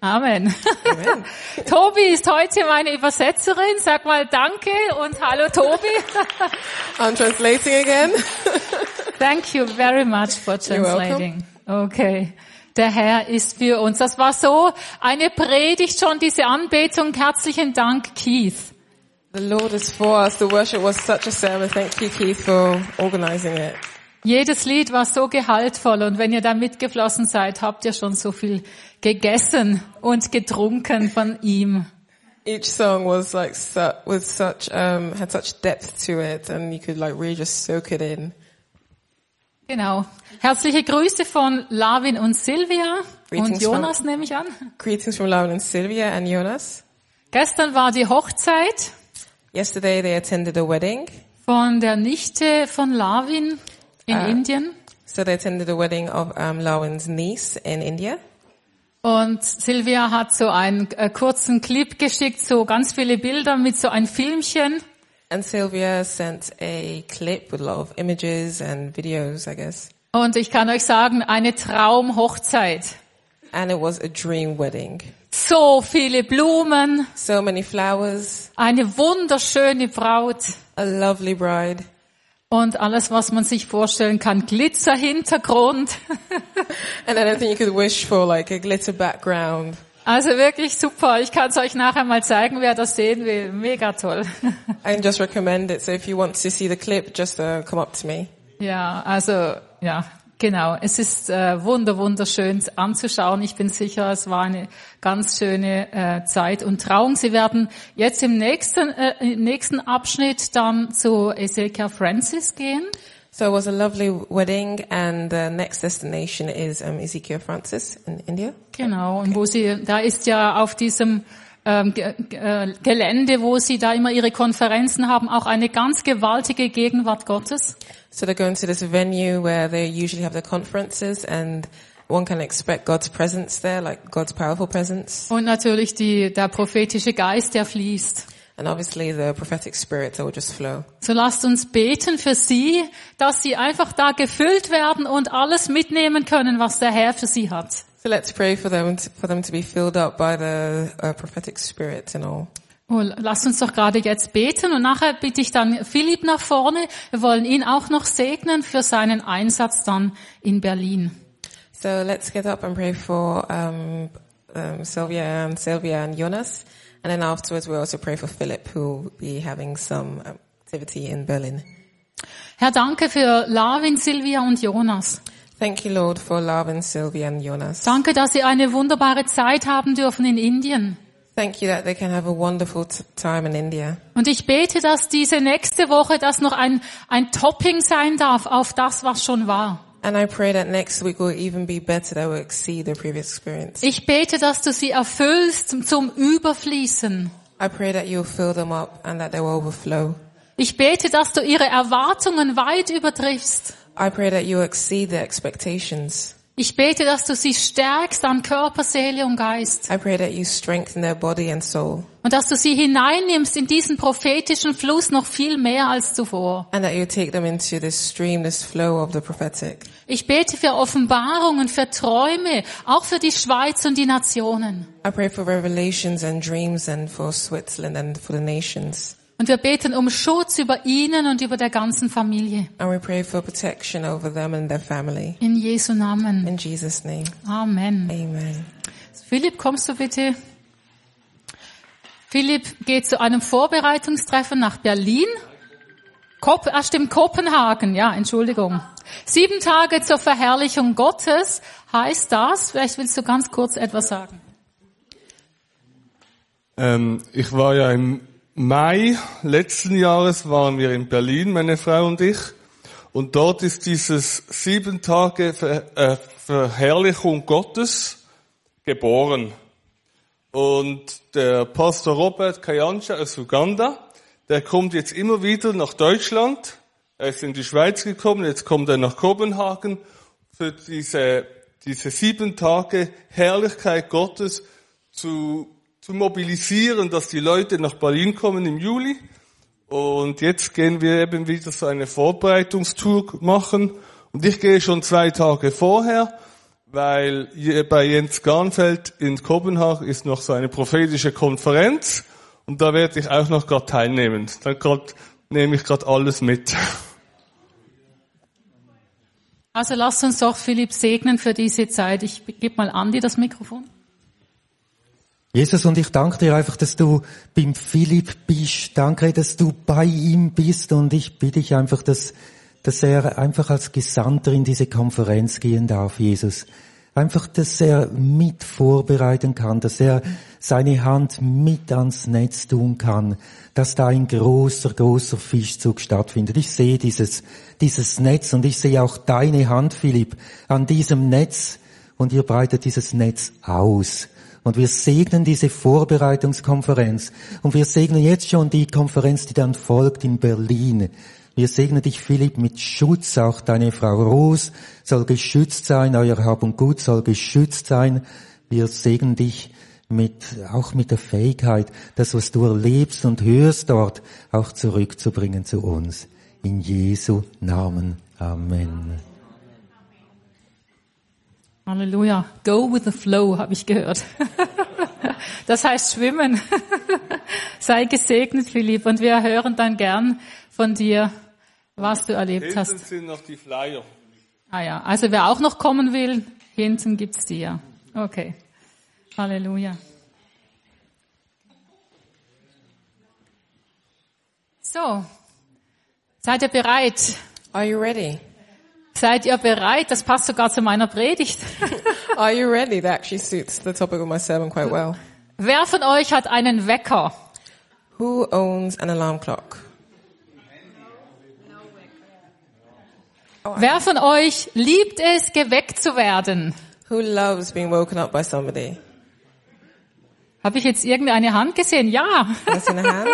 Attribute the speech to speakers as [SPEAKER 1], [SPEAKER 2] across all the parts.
[SPEAKER 1] Amen.
[SPEAKER 2] Amen.
[SPEAKER 1] Tobi ist heute meine Übersetzerin. Sag mal Danke und Hallo Tobi.
[SPEAKER 2] I'm translating again.
[SPEAKER 1] Thank you very much for translating. Okay. Der Herr ist für uns. Das war so eine Predigt schon, diese Anbetung. Herzlichen Dank, Keith.
[SPEAKER 2] The Lord is for us. The worship was such a sermon. Thank you, Keith, for organizing it.
[SPEAKER 1] Jedes Lied war so gehaltvoll und wenn ihr da mitgeflossen seid, habt ihr schon so viel gegessen und getrunken von ihm.
[SPEAKER 2] Each song was like had such depth to it, and you could like really just soak it in.
[SPEAKER 1] Genau. Herzliche Grüße von Lavin und Silvia
[SPEAKER 2] Greetings
[SPEAKER 1] und Jonas nehme ich an.
[SPEAKER 2] Greetings from Lavin and Sylvia and Jonas.
[SPEAKER 1] Gestern war die Hochzeit
[SPEAKER 2] Yesterday they attended a wedding.
[SPEAKER 1] von der Nichte von Lavin in Indien.
[SPEAKER 2] So they attended a wedding of Lavin's niece in India.
[SPEAKER 1] Und Silvia hat so einen kurzen Clip geschickt, so ganz viele Bilder mit so ein Filmchen.
[SPEAKER 2] And Sylvia sent a clip with a lot of images and videos, I guess.
[SPEAKER 1] Und ich kann euch sagen, eine Traumhochzeit.
[SPEAKER 2] And it was a dream wedding.
[SPEAKER 1] So viele Blumen,
[SPEAKER 2] So many flowers,
[SPEAKER 1] eine wunderschöne Braut
[SPEAKER 2] a lovely bride,
[SPEAKER 1] und alles, was man sich vorstellen kann. Glitzerhintergrund.
[SPEAKER 2] and anything you could wish for, like a glitter background.
[SPEAKER 1] Also wirklich super. Ich kann es euch nachher mal zeigen, wer das sehen will. Mega toll.
[SPEAKER 2] I can just recommend it. So if you want to see the clip, just come up to me.
[SPEAKER 1] Ja, also ja, genau. Es ist wunderschön anzuschauen. Ich bin sicher, es war eine ganz schöne Zeit und Trauung. Sie werden jetzt im nächsten Abschnitt dann zu Ezekiel Francis gehen.
[SPEAKER 2] So it was a lovely wedding, and the next destination is Ezekiel Francis in India.
[SPEAKER 1] Genau. Und da ist ja auf diesem Gelände, wo sie da immer ihre Konferenzen haben, auch eine ganz gewaltige Gegenwart Gottes.
[SPEAKER 2] So they're going to this venue where they usually have their conferences, and one can expect God's presence there, like God's powerful presence.
[SPEAKER 1] Und natürlich der prophetische Geist, der fließt.
[SPEAKER 2] And obviously the prophetic spirit that will just flow.
[SPEAKER 1] So lasst uns beten für sie, dass sie einfach da gefüllt werden und alles mitnehmen können, was der Herr für sie hat.
[SPEAKER 2] So let's pray for them to be filled up by the prophetic spirit and all.
[SPEAKER 1] Oh, lasst uns doch gerade jetzt beten und nachher bitte ich dann Philipp nach vorne. Wir wollen ihn auch noch segnen für seinen Einsatz dann in Berlin.
[SPEAKER 2] So let's get up and pray for Sylvia and Jonas. And then afterwards we'll also pray for Philip, who will be having some activity in Berlin.
[SPEAKER 1] Herr, danke für Lavin, Silvia und Jonas.
[SPEAKER 2] Thank you, Lord, for Lavin, Sylvia and Jonas.
[SPEAKER 1] Danke, dass sie eine wunderbare Zeit haben dürfen in Indien.
[SPEAKER 2] Thank you that they can have a wonderful time in India.
[SPEAKER 1] Und ich bete, dass diese nächste Woche das noch ein Topping sein darf auf das, was schon war.
[SPEAKER 2] And I pray that next week will even be better, that will exceed the previous experience.
[SPEAKER 1] Ich bete, dass du sie erfüllst zum Überfließen.
[SPEAKER 2] I pray that you'll fill them up and that they will overflow.
[SPEAKER 1] Ich bete, dass du ihre Erwartungen weit übertriffst.
[SPEAKER 2] I pray that you'll exceed their expectations.
[SPEAKER 1] Ich bete, dass du sie stärkst an Körper, Seele und Geist.
[SPEAKER 2] I pray that you strengthen their body and soul.
[SPEAKER 1] Und dass du sie hineinnimmst in diesen prophetischen Fluss noch viel mehr als zuvor.
[SPEAKER 2] And that you take them into this stream, this flow of the prophetic.
[SPEAKER 1] Ich bete für Offenbarungen, für Träume, auch für die Schweiz und die Nationen.
[SPEAKER 2] I pray for revelations and dreams and for Switzerland and for the nations.
[SPEAKER 1] Und wir beten um Schutz über ihnen und über der ganzen Familie.
[SPEAKER 2] And we pray for protection over them and their family.
[SPEAKER 1] In Jesu Namen.
[SPEAKER 2] In Jesus' name.
[SPEAKER 1] Amen.
[SPEAKER 2] Amen.
[SPEAKER 1] Philipp, kommst du bitte? Philipp geht zu einem Vorbereitungstreffen nach Berlin. Stimmt, Kopenhagen, ja, Entschuldigung. 7 Tage zur Verherrlichung Gottes heißt das. Vielleicht willst du ganz kurz etwas sagen.
[SPEAKER 3] Ich war ja im Mai letzten Jahres waren wir in Berlin, meine Frau und ich. Und dort ist dieses 7 Tage Verherrlichung Gottes geboren. Und der Pastor Robert Kayanja aus Uganda, der kommt jetzt immer wieder nach Deutschland. Er ist in die Schweiz gekommen, jetzt kommt er nach Kopenhagen für diese 7 Tage Herrlichkeit Gottes zu mobilisieren, dass die Leute nach Berlin kommen im Juli. Und jetzt gehen wir eben wieder so eine Vorbereitungstour machen. Und ich gehe schon 2 Tage vorher, weil bei Jens Garnfeld in Kopenhagen ist noch so eine prophetische Konferenz und da werde ich auch noch gerade teilnehmen. Dann nehme ich gerade alles mit.
[SPEAKER 1] Also lasst uns doch Philipp segnen für diese Zeit. Ich gebe mal Andi das Mikrofon.
[SPEAKER 4] Jesus, und ich danke dir einfach, dass du beim Philipp bist. Danke, dass du bei ihm bist, und ich bitte dich einfach, dass er einfach als Gesandter in diese Konferenz gehen darf, Jesus. Einfach, dass er mit vorbereiten kann, dass er seine Hand mit ans Netz tun kann, dass da ein großer Fischzug stattfindet. Ich sehe dieses Netz, und ich sehe auch deine Hand, Philipp, an diesem Netz, und ihr breitet dieses Netz aus. Und wir segnen diese Vorbereitungskonferenz. Und wir segnen jetzt schon die Konferenz, die dann folgt in Berlin. Wir segnen dich, Philipp, mit Schutz. Auch deine Frau Ros soll geschützt sein. Euer Hab und Gut soll geschützt sein. Wir segnen dich auch mit der Fähigkeit, das, was du erlebst und hörst dort, auch zurückzubringen zu uns. In Jesu Namen. Amen.
[SPEAKER 1] Halleluja. Go with the flow, habe ich gehört. Das heißt schwimmen. Sei gesegnet, Philipp. Und wir hören dann gern von dir, was du erlebt hast.
[SPEAKER 3] Hinten sind noch die Flyer.
[SPEAKER 1] Ah ja, also wer auch noch kommen will, hinten gibt's die, ja. Okay. Halleluja. So. Seid ihr bereit?
[SPEAKER 2] Are you ready?
[SPEAKER 1] Seid ihr bereit? Das passt sogar zu meiner Predigt.
[SPEAKER 2] Are you ready? That actually suits the topic of my sermon quite well.
[SPEAKER 1] Wer von euch hat einen Wecker?
[SPEAKER 2] Who owns an alarm clock?
[SPEAKER 1] Wer von euch liebt es, geweckt zu werden?
[SPEAKER 2] Who loves being woken up by somebody?
[SPEAKER 1] Habe ich jetzt irgendeine Hand gesehen? Ja.
[SPEAKER 2] That's in a hand.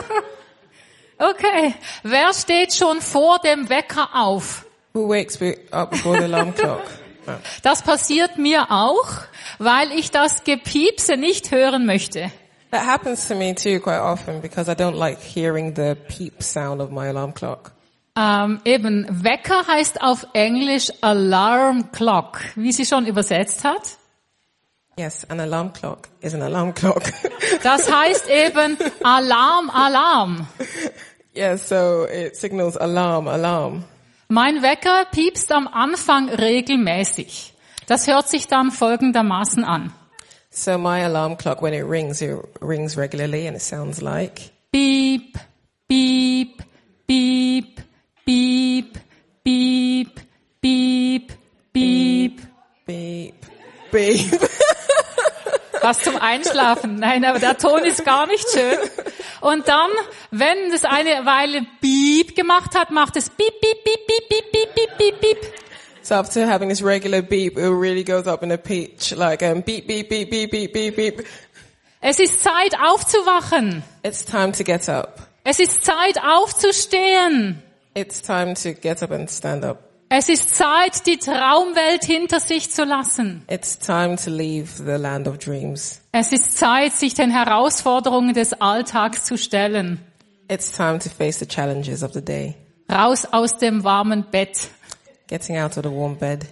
[SPEAKER 1] Okay. Wer steht schon vor dem Wecker auf?
[SPEAKER 2] Who wakes up before the alarm clock? Oh.
[SPEAKER 1] Das passiert mir auch, weil ich das Gepiepse nicht hören möchte.
[SPEAKER 2] That happens to me too quite often because I don't like hearing the peep sound of my alarm clock.
[SPEAKER 1] Eben, Wecker heißt auf Englisch Alarm Clock, wie sie schon übersetzt hat.
[SPEAKER 2] Yes, an alarm clock is an alarm clock.
[SPEAKER 1] Das heißt eben Alarm, Alarm.
[SPEAKER 2] Yes, so it signals alarm, alarm.
[SPEAKER 1] Mein Wecker piepst am Anfang regelmäßig. Das hört sich dann folgendermaßen an.
[SPEAKER 2] So my alarm clock, when it rings regularly and it sounds like
[SPEAKER 1] Beep, beep, beep, beep, beep, beep, beep.
[SPEAKER 2] beep, beep.
[SPEAKER 1] Was zum Einschlafen? Nein, aber der Ton ist gar nicht schön. Und dann, wenn es eine Weile Beep gemacht hat, macht es Beep, Beep, Beep, Beep, Beep, Beep, Beep, Beep, Beep.
[SPEAKER 2] So after having this regular beep, it really goes up in a pitch, like beep, beep, beep, beep, beep, beep, beep.
[SPEAKER 1] Es ist Zeit aufzuwachen.
[SPEAKER 2] It's time to get up.
[SPEAKER 1] Es ist Zeit aufzustehen.
[SPEAKER 2] It's time to get up and stand up.
[SPEAKER 1] Es ist Zeit, die Traumwelt hinter sich zu lassen.
[SPEAKER 2] It's time to leave the land of dreams.
[SPEAKER 1] Es ist Zeit, sich den Herausforderungen des Alltags zu stellen.
[SPEAKER 2] It's time to face the challenges of the day.
[SPEAKER 1] Raus aus dem warmen Bett.
[SPEAKER 2] Getting out of the warm bed.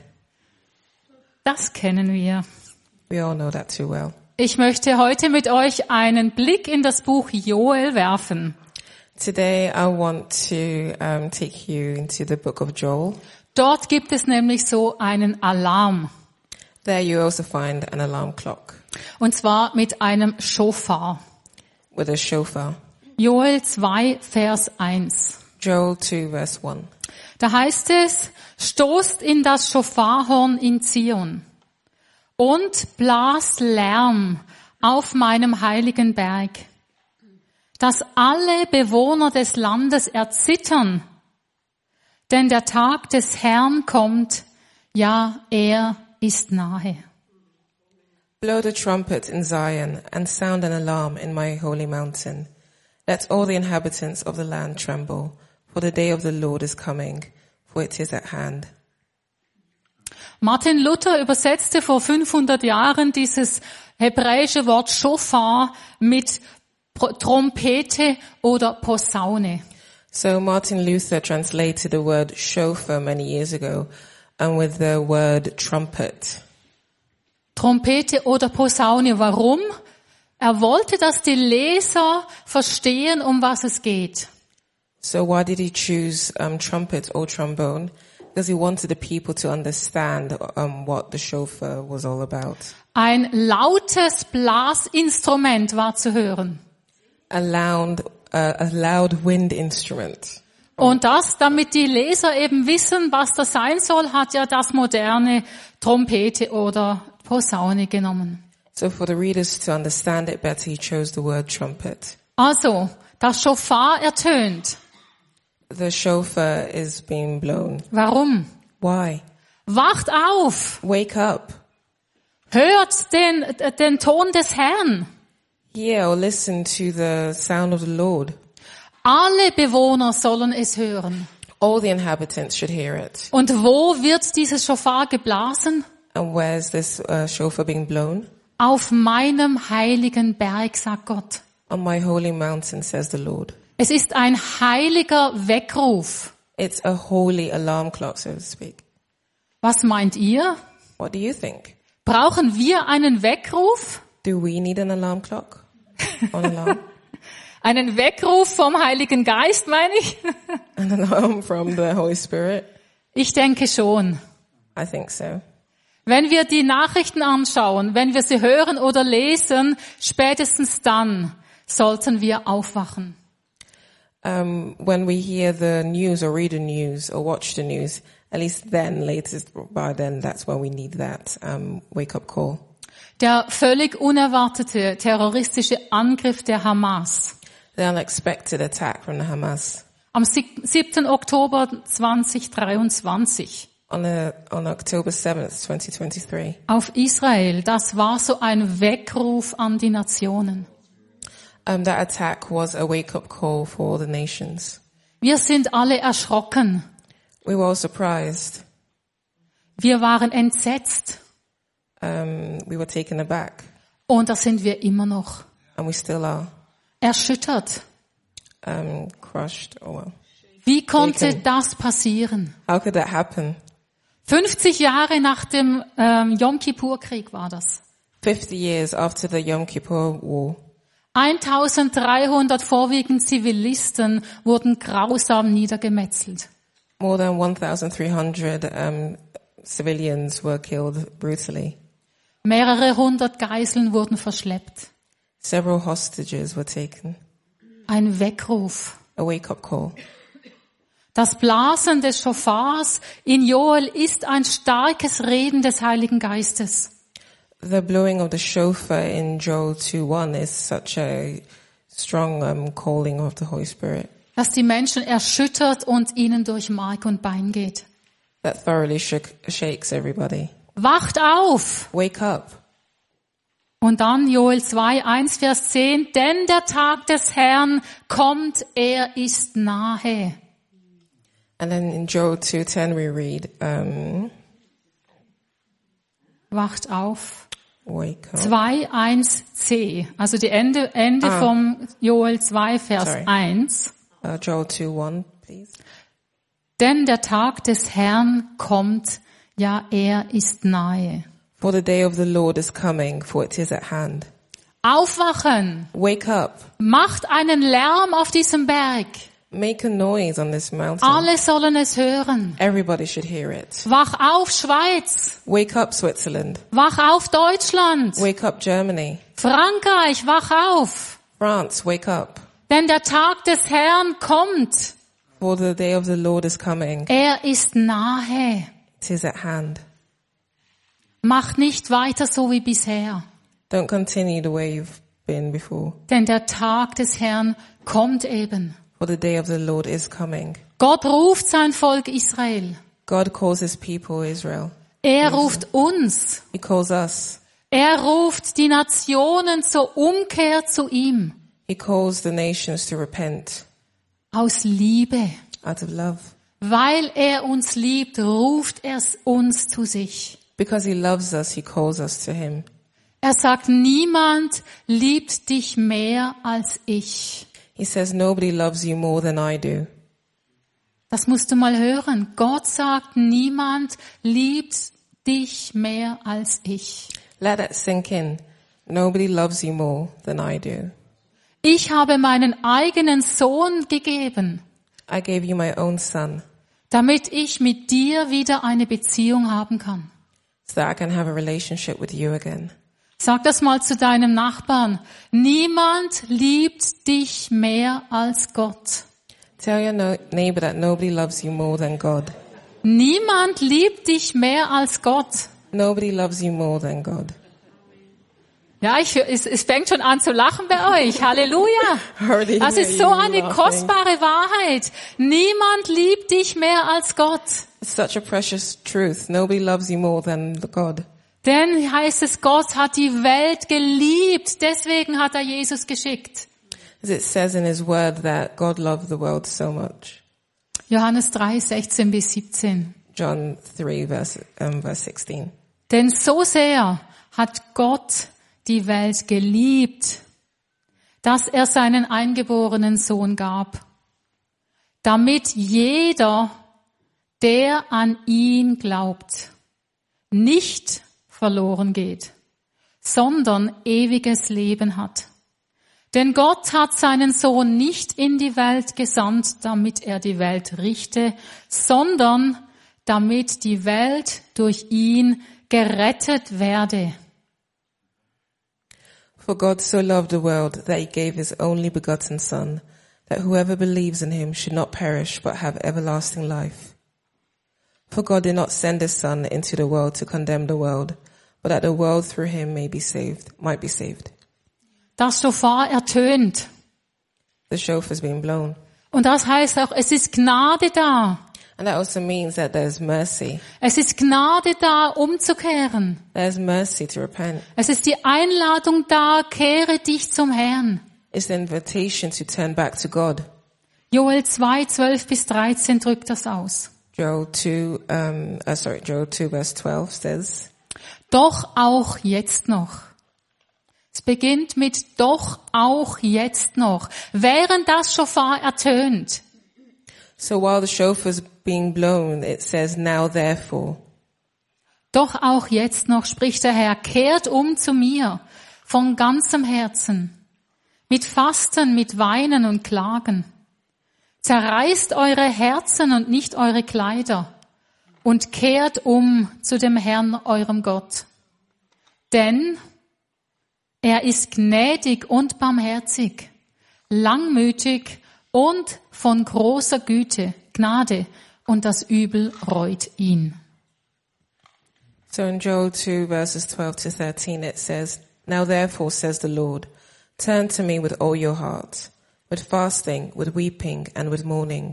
[SPEAKER 1] Das kennen wir.
[SPEAKER 2] We all know that too well.
[SPEAKER 1] Ich möchte heute mit euch einen Blick in das Buch Joel werfen.
[SPEAKER 2] Today I want to take you into the book of Joel.
[SPEAKER 1] Dort gibt es nämlich so einen Alarm.
[SPEAKER 2] There you also find an alarm clock.
[SPEAKER 1] Und zwar mit einem Schofar.
[SPEAKER 2] With a shofar.
[SPEAKER 1] Joel 2, Vers 1.
[SPEAKER 2] Joel 2, verse 1.
[SPEAKER 1] Da heißt es, stoßt in das Schofarhorn in Zion und blast Lärm auf meinem heiligen Berg, dass alle Bewohner des Landes erzittern, denn der Tag des Herrn kommt, ja, er ist nahe.
[SPEAKER 2] Blow the trumpet in Zion and sound an alarm in my holy mountain. Let all the inhabitants of the land tremble, for the day of the Lord is coming, for it is at hand.
[SPEAKER 1] Martin Luther übersetzte vor 500 Jahren dieses hebräische Wort Shofar mit Trompete oder Posaune.
[SPEAKER 2] So Martin Luther translated the word shofar many years ago, and with the word trumpet.
[SPEAKER 1] Trompete oder Posaune. Warum? Er wollte, dass die Leser verstehen, um was es geht.
[SPEAKER 2] So why did he choose trumpet or trombone? Because he wanted the people to understand what the shofar was all about.
[SPEAKER 1] Ein lautes Blasinstrument war zu hören.
[SPEAKER 2] A loud wind instrument.
[SPEAKER 1] Und das, damit die Leser eben wissen, was das sein soll, hat ja das moderne Trompete oder Posaune genommen.
[SPEAKER 2] So for the readers to understand it better, he chose the word trumpet.
[SPEAKER 1] Also, das Schofar ertönt.
[SPEAKER 2] The shofar is being blown.
[SPEAKER 1] Warum?
[SPEAKER 2] Why?
[SPEAKER 1] Wacht auf!
[SPEAKER 2] Wake up.
[SPEAKER 1] Hört den Ton des Herrn.
[SPEAKER 2] Hear or listen to the sound of the Lord.
[SPEAKER 1] Alle Bewohner sollen es hören.
[SPEAKER 2] All the inhabitants should hear it.
[SPEAKER 1] Und wo wird dieses Schofar geblasen?
[SPEAKER 2] And where's this shofar being blown?
[SPEAKER 1] Auf meinem heiligen Berg, sagt Gott.
[SPEAKER 2] On my holy mountain, says the Lord.
[SPEAKER 1] Es ist ein heiliger Weckruf.
[SPEAKER 2] It's a holy alarm clock, so to speak.
[SPEAKER 1] Was meint ihr?
[SPEAKER 2] What do you think?
[SPEAKER 1] Brauchen wir einen Weckruf?
[SPEAKER 2] Do we need an alarm clock? An alarm?
[SPEAKER 1] Einen Weckruf vom Heiligen Geist, meine ich?
[SPEAKER 2] An alarm from the Holy Spirit?
[SPEAKER 1] Ich denke schon.
[SPEAKER 2] I think so.
[SPEAKER 1] Wenn wir die Nachrichten anschauen, wenn wir sie hören oder lesen, spätestens dann sollten wir aufwachen.
[SPEAKER 2] When we hear the news or read the news or watch the news, at least then, latest by then, that's when we need that wake-up call.
[SPEAKER 1] Der völlig unerwartete terroristische Angriff der Hamas.
[SPEAKER 2] The unexpected attack from the Hamas.
[SPEAKER 1] Am 7. Oktober 2023.
[SPEAKER 2] On October 7th, 2023.
[SPEAKER 1] Auf Israel, das war so ein Weckruf an die Nationen.
[SPEAKER 2] That attack was a wake-up call for all the nations.
[SPEAKER 1] Wir sind alle erschrocken.
[SPEAKER 2] We were all surprised.
[SPEAKER 1] Wir waren entsetzt.
[SPEAKER 2] We were taken aback.
[SPEAKER 1] Und das sind wir immer noch.
[SPEAKER 2] And we still are.
[SPEAKER 1] Erschüttert.
[SPEAKER 2] Crushed. Oh well.
[SPEAKER 1] Wie konnte das passieren?
[SPEAKER 2] How could that happen?
[SPEAKER 1] 50 Jahre nach dem Yom Kippur-Krieg war das.
[SPEAKER 2] 50 years after the Yom Kippur War.
[SPEAKER 1] 1300 vorwiegend Zivilisten wurden grausam niedergemetzelt.
[SPEAKER 2] More than 1,300 civilians were killed brutally.
[SPEAKER 1] Mehrere hundert Geiseln wurden verschleppt.
[SPEAKER 2] Several hostages were taken.
[SPEAKER 1] Ein Weckruf.
[SPEAKER 2] A wake-up call.
[SPEAKER 1] Das Blasen des Schofars in Joel ist ein starkes Reden des Heiligen Geistes.
[SPEAKER 2] The blowing of the shofar in Joel 2:1 is such a strong calling of the Holy Spirit.
[SPEAKER 1] Dass die Menschen erschüttert und ihnen durch Mark und Bein geht.
[SPEAKER 2] That thoroughly shakes everybody.
[SPEAKER 1] Wacht auf!
[SPEAKER 2] Wake up.
[SPEAKER 1] Und dann Joel 2, 1, Vers 10. Denn der Tag des Herrn kommt, er ist nahe.
[SPEAKER 2] And then in Joel 2:10 we read,
[SPEAKER 1] Wacht auf.
[SPEAKER 2] wake up.
[SPEAKER 1] 2, 1, C. Also die Ende vom Joel 2, Vers
[SPEAKER 2] Sorry.
[SPEAKER 1] 1.
[SPEAKER 2] Joel 2:1, please.
[SPEAKER 1] Denn der Tag des Herrn kommt, ja, er ist nahe.
[SPEAKER 2] For the day of the Lord is coming, for it is at hand.
[SPEAKER 1] Aufwachen!
[SPEAKER 2] Wake up.
[SPEAKER 1] Macht einen Lärm auf diesem Berg.
[SPEAKER 2] Make a noise on this mountain.
[SPEAKER 1] Alle sollen es hören.
[SPEAKER 2] Everybody should hear it.
[SPEAKER 1] Wach auf, Schweiz!
[SPEAKER 2] Wake up, Switzerland.
[SPEAKER 1] Wach auf, Deutschland!
[SPEAKER 2] Wake up, Germany.
[SPEAKER 1] Frankreich, wach auf!
[SPEAKER 2] France, wake up.
[SPEAKER 1] Denn der Tag des Herrn kommt.
[SPEAKER 2] For the day of the Lord is coming.
[SPEAKER 1] Er ist nahe.
[SPEAKER 2] It is at hand.
[SPEAKER 1] Macht nicht weiter so wie bisher.
[SPEAKER 2] Don't continue the way you've been before.
[SPEAKER 1] Denn der Tag des Herrn kommt eben.
[SPEAKER 2] For the day of the Lord is coming.
[SPEAKER 1] Gott ruft sein Volk Israel.
[SPEAKER 2] God calls his people Israel.
[SPEAKER 1] Er ruft uns.
[SPEAKER 2] He calls us.
[SPEAKER 1] Er ruft die Nationen zur Umkehr zu ihm.
[SPEAKER 2] He calls the nations to repent
[SPEAKER 1] Aus Liebe.
[SPEAKER 2] out of love.
[SPEAKER 1] Weil er uns liebt, ruft er uns zu sich.
[SPEAKER 2] Because he loves us, he calls us to him.
[SPEAKER 1] Er sagt, niemand liebt dich mehr als ich.
[SPEAKER 2] He says, nobody loves you more than I do.
[SPEAKER 1] Das musst du mal hören. Gott sagt, niemand liebt dich mehr als ich.
[SPEAKER 2] Let that sink in. Nobody loves you more than I do.
[SPEAKER 1] Ich habe meinen eigenen Sohn gegeben,
[SPEAKER 2] I gave you my own son
[SPEAKER 1] damit ich mit dir wieder eine Beziehung haben kann.
[SPEAKER 2] so that I can have a relationship with you again.
[SPEAKER 1] Sag das mal zu deinem Nachbarn. Niemand liebt dich mehr als Gott.
[SPEAKER 2] Tell your neighbor that nobody loves you more than God.
[SPEAKER 1] Niemand liebt dich mehr als Gott.
[SPEAKER 2] Nobody loves you more than God.
[SPEAKER 1] Ja, es fängt schon an zu lachen bei euch. Halleluja.
[SPEAKER 2] Already
[SPEAKER 1] Das
[SPEAKER 2] hear
[SPEAKER 1] ist so
[SPEAKER 2] you
[SPEAKER 1] eine
[SPEAKER 2] laughing.
[SPEAKER 1] kostbare Wahrheit. Niemand liebt dich mehr als Gott.
[SPEAKER 2] It's such a precious truth. Nobody loves you more than God.
[SPEAKER 1] Denn heißt es, Gott hat die Welt geliebt. Deswegen hat er Jesus geschickt.
[SPEAKER 2] As it says in his word that God loved the world so much.
[SPEAKER 1] Johannes 3, 16 bis 17.
[SPEAKER 2] John 3 verse 16.
[SPEAKER 1] Denn so sehr hat Gott die Welt geliebt, dass er seinen eingeborenen Sohn gab, damit jeder, der an ihn glaubt, nicht verloren geht, sondern ewiges Leben hat. Denn Gott hat seinen Sohn nicht in die Welt gesandt, damit er die Welt richte, sondern damit die Welt durch ihn gerettet werde.
[SPEAKER 2] For God so loved the world that he gave his only begotten Son, that whoever believes in him should not perish but have everlasting life. For God did not send his Son into the world to condemn the world, but that the world through him might be saved.
[SPEAKER 1] Das Shofar ertönt.
[SPEAKER 2] The shofar's been blown.
[SPEAKER 1] Und das heißt auch, es ist Gnade da.
[SPEAKER 2] And that also means that there's mercy.
[SPEAKER 1] Es ist Gnade da, umzukehren.
[SPEAKER 2] There's mercy to repent.
[SPEAKER 1] Es ist die Einladung da, kehre dich zum Herrn.
[SPEAKER 2] It's the invitation to turn back to God.
[SPEAKER 1] Joel 2, 12 bis 13 drückt das aus.
[SPEAKER 2] Joel 2 verse 12 says,
[SPEAKER 1] Doch auch jetzt noch. Es beginnt mit doch auch jetzt noch. Während das Shofar ertönt.
[SPEAKER 2] so while the shofar's being blown, it says, now therefore.
[SPEAKER 1] Doch auch jetzt noch spricht der Herr, kehrt um zu mir von ganzem Herzen, mit Fasten, mit Weinen und Klagen. Zerreißt eure Herzen und nicht eure Kleider und kehrt um zu dem Herrn, eurem Gott. Denn er ist gnädig und barmherzig, langmütig und von großer Güte, Gnade, und das Übel reut ihn.
[SPEAKER 2] So in Joel 2 verses 12 to 13 it says, now therefore says the Lord, turn to me with all your heart, with fasting, with weeping, and with mourning.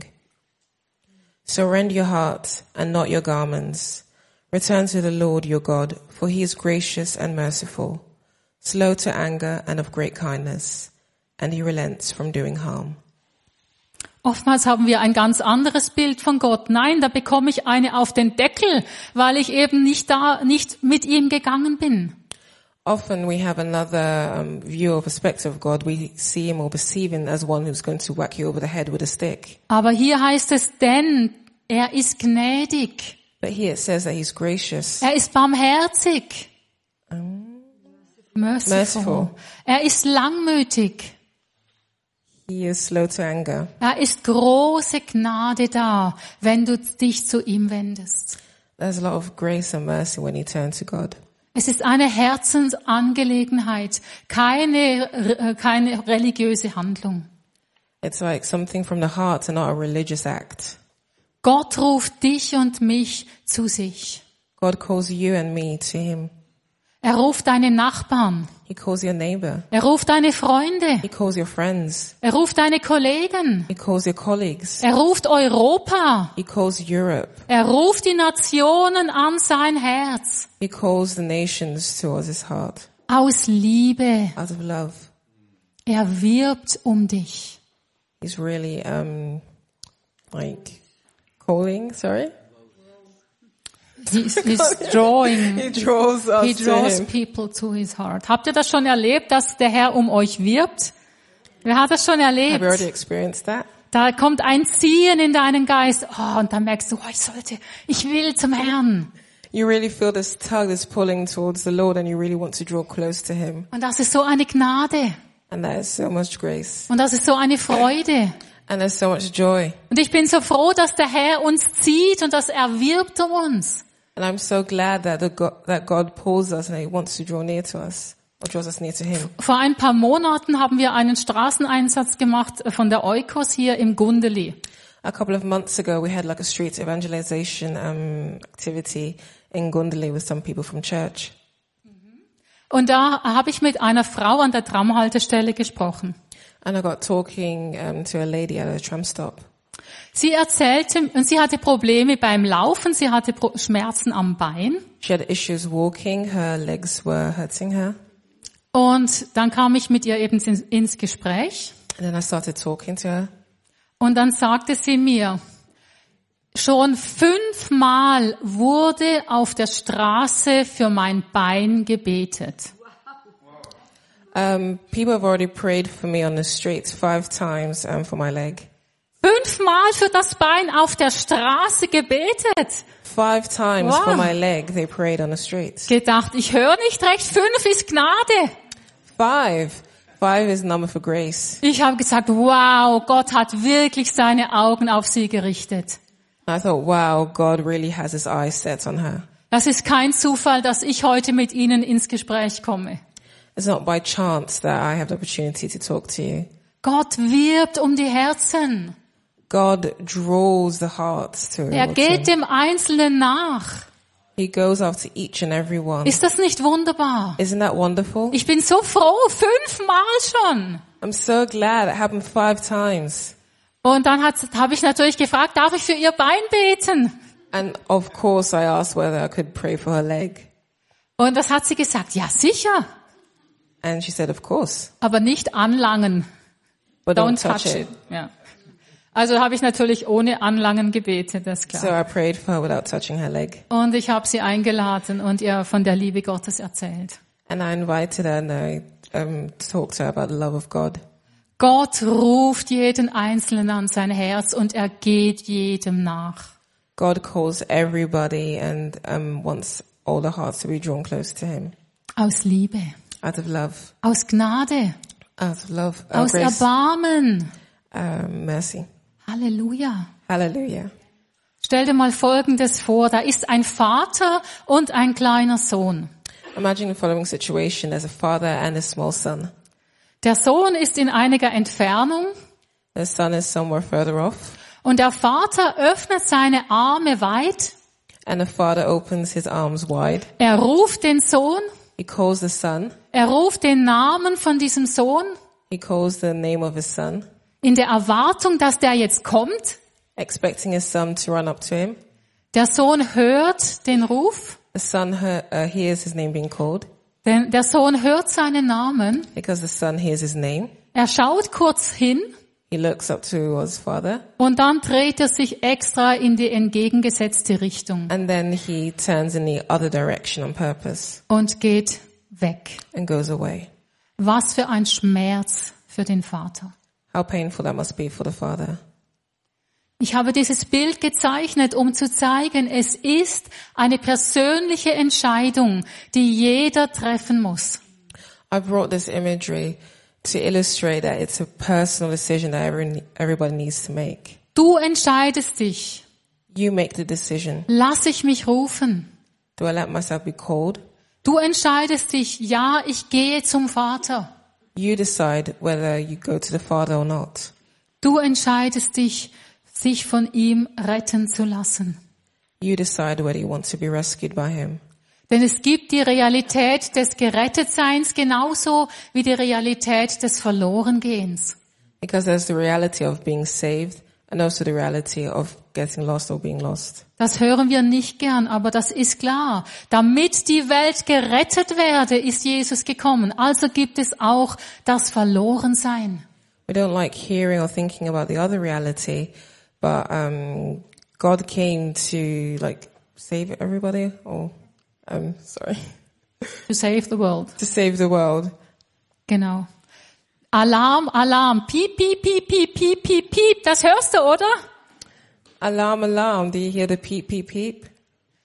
[SPEAKER 2] So rend your heart and not your garments. Return to the Lord your God, for he is gracious and merciful, slow to anger and of great kindness, and he relents from doing harm.
[SPEAKER 1] Oftmals haben wir ein ganz anderes Bild von Gott. Nein, da bekomme ich eine auf den Deckel, weil ich eben nicht mit ihm gegangen bin.
[SPEAKER 2] Often we have another view or perspective of God. We see him or perceive him as one who's going to whack you over the head with a stick.
[SPEAKER 1] Aber hier heißt es, denn er ist gnädig.
[SPEAKER 2] But here it says that he's gracious.
[SPEAKER 1] Er ist barmherzig.
[SPEAKER 2] Merciful.
[SPEAKER 1] Er ist langmütig.
[SPEAKER 2] He is slow to anger.
[SPEAKER 1] Er ist große Gnade da, wenn du dich zu ihm wendest.
[SPEAKER 2] There's a lot of grace and mercy when you turn to God.
[SPEAKER 1] Es ist eine Herzensangelegenheit, keine religiöse Handlung.
[SPEAKER 2] It's like something from the heart and not a religious act.
[SPEAKER 1] Gott ruft dich und mich zu sich.
[SPEAKER 2] God calls you and me to him.
[SPEAKER 1] Er ruft deine Nachbarn.
[SPEAKER 2] He calls your neighbor.
[SPEAKER 1] Er ruft deine Freunde.
[SPEAKER 2] He calls your friends.
[SPEAKER 1] Er ruft deine Kollegen.
[SPEAKER 2] He calls your colleagues.
[SPEAKER 1] Er ruft Europa.
[SPEAKER 2] He calls Europe.
[SPEAKER 1] Er ruft die Nationen an sein Herz.
[SPEAKER 2] He calls the nations towards his heart.
[SPEAKER 1] Aus Liebe.
[SPEAKER 2] Out of love.
[SPEAKER 1] Er wirbt um dich.
[SPEAKER 2] He's really, calling, sorry?
[SPEAKER 1] He's drawing.
[SPEAKER 2] He draws us
[SPEAKER 1] He draws
[SPEAKER 2] to him.
[SPEAKER 1] people to his heart. Habt ihr das schon erlebt, dass der Herr um euch wirbt? Wer hat das schon
[SPEAKER 2] Have you already
[SPEAKER 1] erlebt?
[SPEAKER 2] experienced that?
[SPEAKER 1] Da kommt ein Ziehen in deinen Geist. Oh, und dann merkst du, ich will zum Herrn.
[SPEAKER 2] You really feel this tug that's pulling towards the Lord and you really want to draw close to Him.
[SPEAKER 1] Und das ist so eine Gnade.
[SPEAKER 2] And that is so much grace.
[SPEAKER 1] Und das ist so eine Freude.
[SPEAKER 2] And there's so much joy.
[SPEAKER 1] Und ich bin so froh, dass der Herr uns zieht und dass er wirbt um uns.
[SPEAKER 2] And I'm so glad that that God pulls us and He wants to draw near to us. Or draws us near to Him.
[SPEAKER 1] Vor ein paar Monaten haben wir einen Straßeneinsatz gemacht von der Eukos hier im Gundeli.
[SPEAKER 2] A couple of months ago, we had like a street evangelization activity in Gundeli with some people from church.
[SPEAKER 1] Und da habe ich mit einer Frau an der Tramhaltestelle gesprochen.
[SPEAKER 2] And I got talking to a lady at a tram stop.
[SPEAKER 1] Sie erzählte, und sie hatte Probleme beim Laufen, sie hatte Schmerzen am Bein.
[SPEAKER 2] She had issues walking, her legs were hurting her.
[SPEAKER 1] Und dann kam ich mit ihr eben ins Gespräch.
[SPEAKER 2] And then I started talking to her.
[SPEAKER 1] Und dann sagte sie mir, schon 5-mal wurde auf der Straße für mein Bein gebetet.
[SPEAKER 2] People have already prayed for me on the streets 5 times for my leg.
[SPEAKER 1] 5-mal für das Bein auf der Straße gebetet.
[SPEAKER 2] 5 times
[SPEAKER 1] Wow.
[SPEAKER 2] for my leg they prayed on the streets.
[SPEAKER 1] Gedacht, ich höre nicht recht, 5 ist Gnade.
[SPEAKER 2] 5 is the number for grace.
[SPEAKER 1] Ich habe gesagt, wow, Gott hat wirklich seine Augen auf sie gerichtet.
[SPEAKER 2] I thought, wow, God really has His eyes set on her.
[SPEAKER 1] Das ist kein Zufall, dass ich heute mit Ihnen ins Gespräch komme.
[SPEAKER 2] It's not by chance that I have the opportunity to talk to you.
[SPEAKER 1] Gott wirbt um die Herzen.
[SPEAKER 2] God draws the hearts to
[SPEAKER 1] Er geht
[SPEAKER 2] Him.
[SPEAKER 1] dem Einzelnen nach.
[SPEAKER 2] He goes after each and every one.
[SPEAKER 1] Ist das nicht wunderbar?
[SPEAKER 2] Isn't that wonderful?
[SPEAKER 1] Ich bin so froh, 5-mal schon.
[SPEAKER 2] I'm so glad it happened 5 times.
[SPEAKER 1] Und dann habe ich natürlich gefragt, darf ich für ihr Bein beten?
[SPEAKER 2] And of course I asked whether I could pray for her leg.
[SPEAKER 1] Und das hat sie gesagt, ja sicher,
[SPEAKER 2] And she said, of course.
[SPEAKER 1] aber nicht anlangen.
[SPEAKER 2] But
[SPEAKER 1] Don't touch it. Ja. Also habe ich natürlich ohne Anlangen gebetet, das ist
[SPEAKER 2] So
[SPEAKER 1] klar.
[SPEAKER 2] I prayed for her without touching her leg.
[SPEAKER 1] Und ich habe sie eingeladen und ihr von der Liebe Gottes erzählt.
[SPEAKER 2] And I invited her and I talked to her about the love of God.
[SPEAKER 1] Gott ruft jeden Einzelnen an sein Herz und er geht jedem nach.
[SPEAKER 2] God calls everybody and wants all the hearts to be drawn close to Him.
[SPEAKER 1] Aus Liebe,
[SPEAKER 2] Out of love.
[SPEAKER 1] aus Gnade,
[SPEAKER 2] Out of love.
[SPEAKER 1] aus
[SPEAKER 2] Grace.
[SPEAKER 1] Erbarmen.
[SPEAKER 2] Mercy.
[SPEAKER 1] Halleluja.
[SPEAKER 2] Hallelujah.
[SPEAKER 1] Stell dir mal Folgendes vor, da ist ein Vater und ein kleiner Sohn.
[SPEAKER 2] Imagine the following situation. There's a father and a small son.
[SPEAKER 1] Der Sohn ist in einiger Entfernung
[SPEAKER 2] The son is somewhere further off.
[SPEAKER 1] und der Vater öffnet seine Arme weit.
[SPEAKER 2] And the father opens his arms wide.
[SPEAKER 1] Er ruft den Sohn,
[SPEAKER 2] He calls the son.
[SPEAKER 1] er ruft den Namen von diesem Sohn
[SPEAKER 2] He calls the name of his son,
[SPEAKER 1] in der Erwartung, dass der jetzt kommt.
[SPEAKER 2] expecting his son to run up to him.
[SPEAKER 1] Der Sohn hört den Ruf,
[SPEAKER 2] The son hears his name being called
[SPEAKER 1] denn der Sohn hört seinen Namen.
[SPEAKER 2] because the son hears his name.
[SPEAKER 1] Er schaut kurz hin
[SPEAKER 2] He looks up to his father
[SPEAKER 1] und dann dreht er sich extra in die entgegengesetzte Richtung
[SPEAKER 2] and then he turns in the other direction on purpose
[SPEAKER 1] und geht weg.
[SPEAKER 2] and goes away.
[SPEAKER 1] Was für ein Schmerz für den Vater.
[SPEAKER 2] How painful that must be for the father.
[SPEAKER 1] Ich habe dieses Bild gezeichnet, um zu zeigen, es ist eine persönliche Entscheidung, die jeder treffen muss.
[SPEAKER 2] I brought this imagery to illustrate that it's a personal decision that everybody needs to make.
[SPEAKER 1] Du entscheidest dich.
[SPEAKER 2] You make the decision.
[SPEAKER 1] Lass ich mich rufen.
[SPEAKER 2] Do I let myself be called?
[SPEAKER 1] Du entscheidest dich, ja, ich gehe zum Vater.
[SPEAKER 2] You decide whether you go to the Father or not.
[SPEAKER 1] Du entscheidest dich, sich von ihm retten zu lassen.
[SPEAKER 2] You decide whether you want to be rescued by Him.
[SPEAKER 1] Denn es gibt die Realität des Gerettetseins genauso wie die Realität des Verlorengehens.
[SPEAKER 2] Because there's the reality of being saved and also the reality of getting lost or being lost.
[SPEAKER 1] Das hören wir nicht gern, aber das ist klar. Damit die Welt gerettet werde, ist Jesus gekommen. Also gibt es auch das Verlorensein.
[SPEAKER 2] We don't like hearing or thinking about the other reality, but God came to save everybody or
[SPEAKER 1] To save the world.
[SPEAKER 2] to save the world.
[SPEAKER 1] Genau. Alarm, Alarm, piep, piep, piep, piep, piep, piep, piep. Das hörst du, oder?
[SPEAKER 2] Alarm, alarm. Do you hear the peep, peep, peep?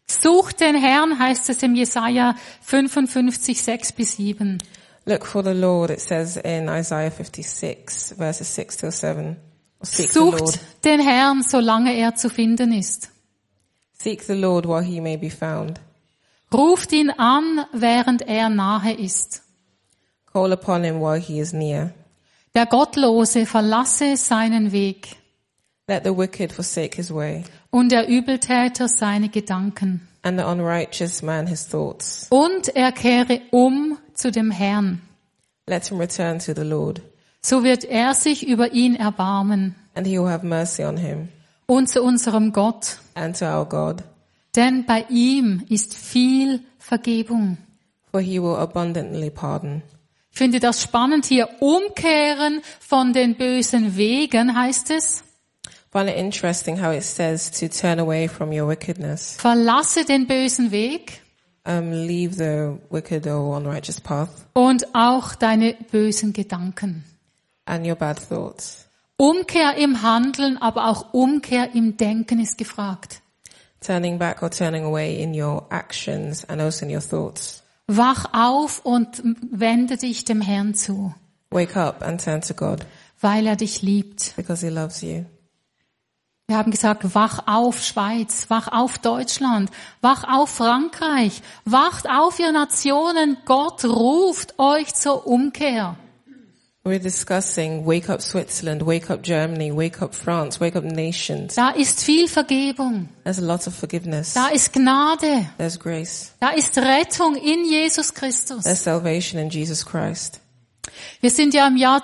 [SPEAKER 1] Sucht den Herrn, heißt es im Jesaja 55, 6-7.
[SPEAKER 2] Look for the Lord, it says in Isaiah 56, verses 6-7. Seek the
[SPEAKER 1] Sucht
[SPEAKER 2] Lord.
[SPEAKER 1] den Herrn, solange er zu finden ist.
[SPEAKER 2] Seek the Lord while he may be found.
[SPEAKER 1] Ruft ihn an, während er nahe ist.
[SPEAKER 2] Call upon him while he is near.
[SPEAKER 1] Der Gottlose verlasse seinen Weg
[SPEAKER 2] Let the wicked forsake his way,
[SPEAKER 1] und der Übeltäter seine Gedanken.
[SPEAKER 2] and the unrighteous man his thoughts.
[SPEAKER 1] Und er kehre um zu dem Herrn.
[SPEAKER 2] Let him return to the Lord,
[SPEAKER 1] So wird er sich über ihn erbarmen.
[SPEAKER 2] and he will have mercy on him,
[SPEAKER 1] Und zu unserem Gott.
[SPEAKER 2] and to our God,
[SPEAKER 1] Denn bei ihm ist viel Vergebung.
[SPEAKER 2] for he will abundantly pardon.
[SPEAKER 1] Ich finde das spannend hier. Umkehren von den bösen Wegen heißt es.
[SPEAKER 2] Find it interesting how it says to turn away from your wickedness.
[SPEAKER 1] Verlasse den bösen Weg
[SPEAKER 2] Leave the wicked or unrighteous path
[SPEAKER 1] und auch deine bösen Gedanken.
[SPEAKER 2] and your bad thoughts.
[SPEAKER 1] Umkehr im Handeln, aber auch Umkehr im Denken ist gefragt.
[SPEAKER 2] Turning back or turning away in your actions and also in your thoughts.
[SPEAKER 1] Wach auf und wende dich dem Herrn zu,
[SPEAKER 2] Wake up and turn to God
[SPEAKER 1] weil er dich liebt.
[SPEAKER 2] because he loves you.
[SPEAKER 1] Wir haben gesagt, wach auf Schweiz, wach auf Deutschland, wach auf Frankreich, wacht auf ihr Nationen, Gott ruft euch zur Umkehr.
[SPEAKER 2] We're discussing wake up Switzerland, wake up Germany, wake up France, wake up nations.
[SPEAKER 1] Da ist viel Vergebung,
[SPEAKER 2] There's a lot of forgiveness.
[SPEAKER 1] da ist Gnade,
[SPEAKER 2] There's grace.
[SPEAKER 1] da ist Rettung in Jesus Christus.
[SPEAKER 2] There's salvation in Jesus Christ.
[SPEAKER 1] Wir sind ja im Jahr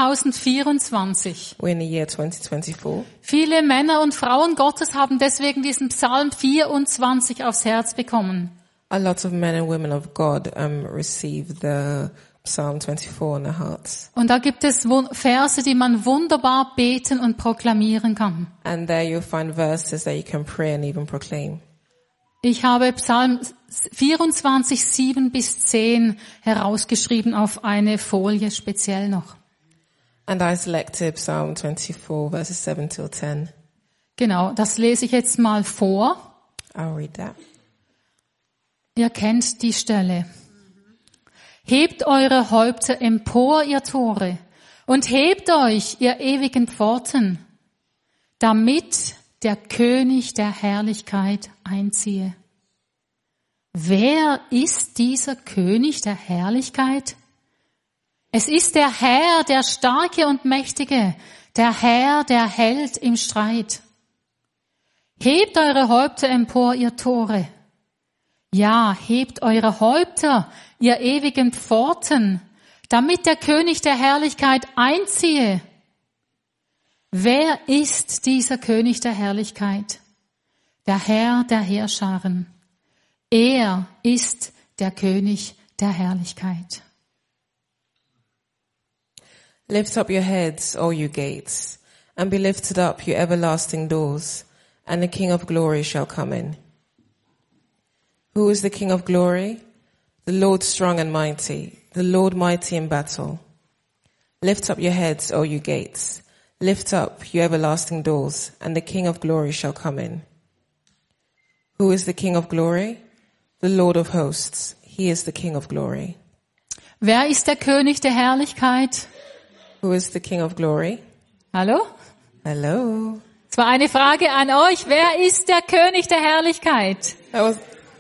[SPEAKER 1] 2024.
[SPEAKER 2] We're in the year 2024.
[SPEAKER 1] Viele Männer und Frauen Gottes haben deswegen diesen Psalm 24 aufs Herz bekommen.
[SPEAKER 2] A lot of men and women of God receive the Psalm 24 in their hearts.
[SPEAKER 1] Und da gibt es Verse, die man wunderbar beten und proklamieren kann.
[SPEAKER 2] And there you'll find verses that you can pray and even proclaim.
[SPEAKER 1] Ich habe Psalm 24, 7-10 herausgeschrieben auf eine Folie speziell noch.
[SPEAKER 2] And I selected Psalm 24 verses 7-10.
[SPEAKER 1] Genau, das lese ich jetzt mal vor.
[SPEAKER 2] I'll read that.
[SPEAKER 1] Ihr kennt die Stelle. Hebt eure Häupter empor, ihr Tore, und hebt euch, ihr ewigen Pforten, damit der König der Herrlichkeit einziehe. Wer ist dieser König der Herrlichkeit? Es ist der Herr, der Starke und Mächtige, der Herr, der Held im Streit. Hebt eure Häupter empor, ihr Tore. Ja, hebt eure Häupter, ihr ewigen Pforten, damit der König der Herrlichkeit einziehe. Wer ist dieser König der Herrlichkeit? Der Herr der Heerscharen. Er ist der König der Herrlichkeit.
[SPEAKER 2] Lift up your heads, all you gates, and be lifted up, you everlasting doors, and the King of glory shall come in. Who is the King of glory? The Lord strong and mighty, the Lord mighty in battle. Lift up your heads, O you gates. Lift up, you everlasting doors, and the King of glory shall come in. Who is the King of glory? The Lord of hosts. He is the King of glory.
[SPEAKER 1] Wer ist der König der Herrlichkeit?
[SPEAKER 2] Who is the King of glory?
[SPEAKER 1] Hallo?
[SPEAKER 2] Hello.
[SPEAKER 1] Es war eine Frage an euch. Wer ist der König der Herrlichkeit?
[SPEAKER 2] That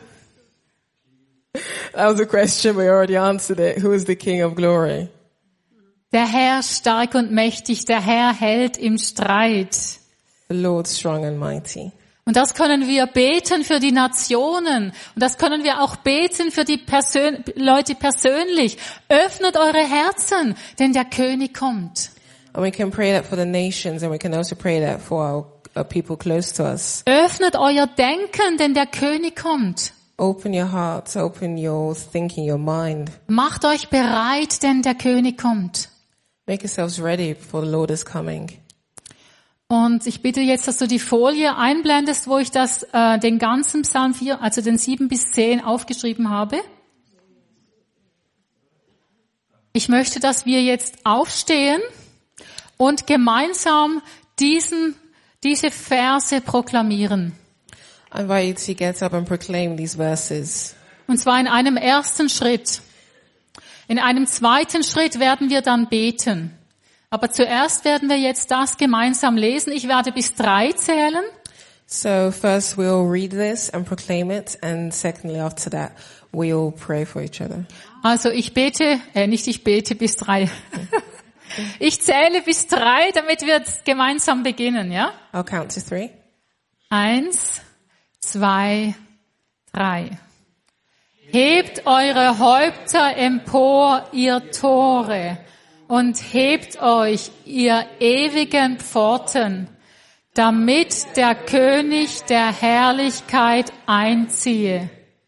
[SPEAKER 2] was a question, we already answered it. Who is the King of glory?
[SPEAKER 1] Der Herr stark und mächtig, der Herr Held im Streit.
[SPEAKER 2] The Lord strong and mighty.
[SPEAKER 1] Und das können wir beten für die Nationen. Und das können wir auch beten für die Leute persönlich. Öffnet eure Herzen, denn der König kommt.
[SPEAKER 2] And we can pray that for the nations, and we can also pray that for our people close to us.
[SPEAKER 1] Öffnet euer Denken, denn der König kommt.
[SPEAKER 2] Open your hearts, open your thinking, your mind.
[SPEAKER 1] Macht euch bereit, denn der König kommt.
[SPEAKER 2] Make yourselves ready, for the Lord is coming.
[SPEAKER 1] Und ich bitte jetzt, dass du die Folie einblendest, wo ich den ganzen Psalm 4, also den 7-10 aufgeschrieben habe. Ich möchte, dass wir jetzt aufstehen und gemeinsam diese Verse proklamieren.
[SPEAKER 2] I invite you to get up and proclaim these verses.
[SPEAKER 1] Und zwar in einem ersten Schritt. In einem zweiten Schritt werden wir dann beten. Aber zuerst werden wir jetzt das gemeinsam lesen. Ich werde bis 3 zählen.
[SPEAKER 2] So first we'll read this and proclaim it, and secondly after that we'll pray for each other.
[SPEAKER 1] Also ich bete bis 3. Ich zähle bis 3, damit wir gemeinsam beginnen, ja?
[SPEAKER 2] I'll count to 3.
[SPEAKER 1] 1, 2, 3. Hebt eure Häupter empor, ihr Tore, und hebt euch, ihr ewigen Pforten, damit der König der Herrlichkeit einziehe.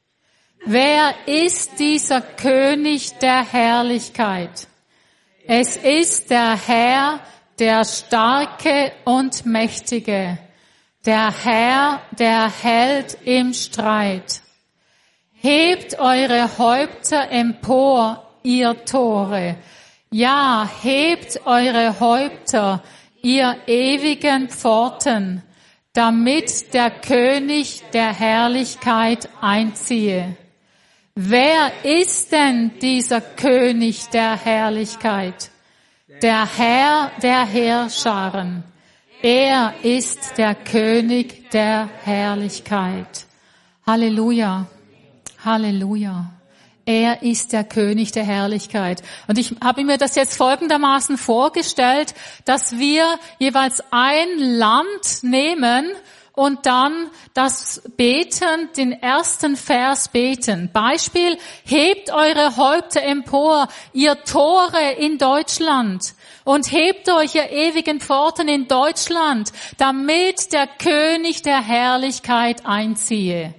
[SPEAKER 1] Wer ist dieser König der Herrlichkeit? Es ist der Herr, der Starke und Mächtige, der Herr, der Held im Streit. Hebt eure Häupter empor, ihr Tore. Ja, hebt eure Häupter, ihr ewigen Pforten, damit der König der Herrlichkeit einziehe. Wer ist denn dieser König der Herrlichkeit? Der Herr der Heerscharen. Er ist der König der Herrlichkeit. Halleluja. Halleluja. Er ist der König der Herrlichkeit. Und ich habe mir das jetzt folgendermaßen vorgestellt, dass wir jeweils ein Land nehmen und dann das Beten, den ersten Vers beten. Beispiel, hebt eure Häupter empor, ihr Tore in Deutschland. Und hebt euch, ihr ewigen Pforten in Deutschland, damit der König der Herrlichkeit einziehe.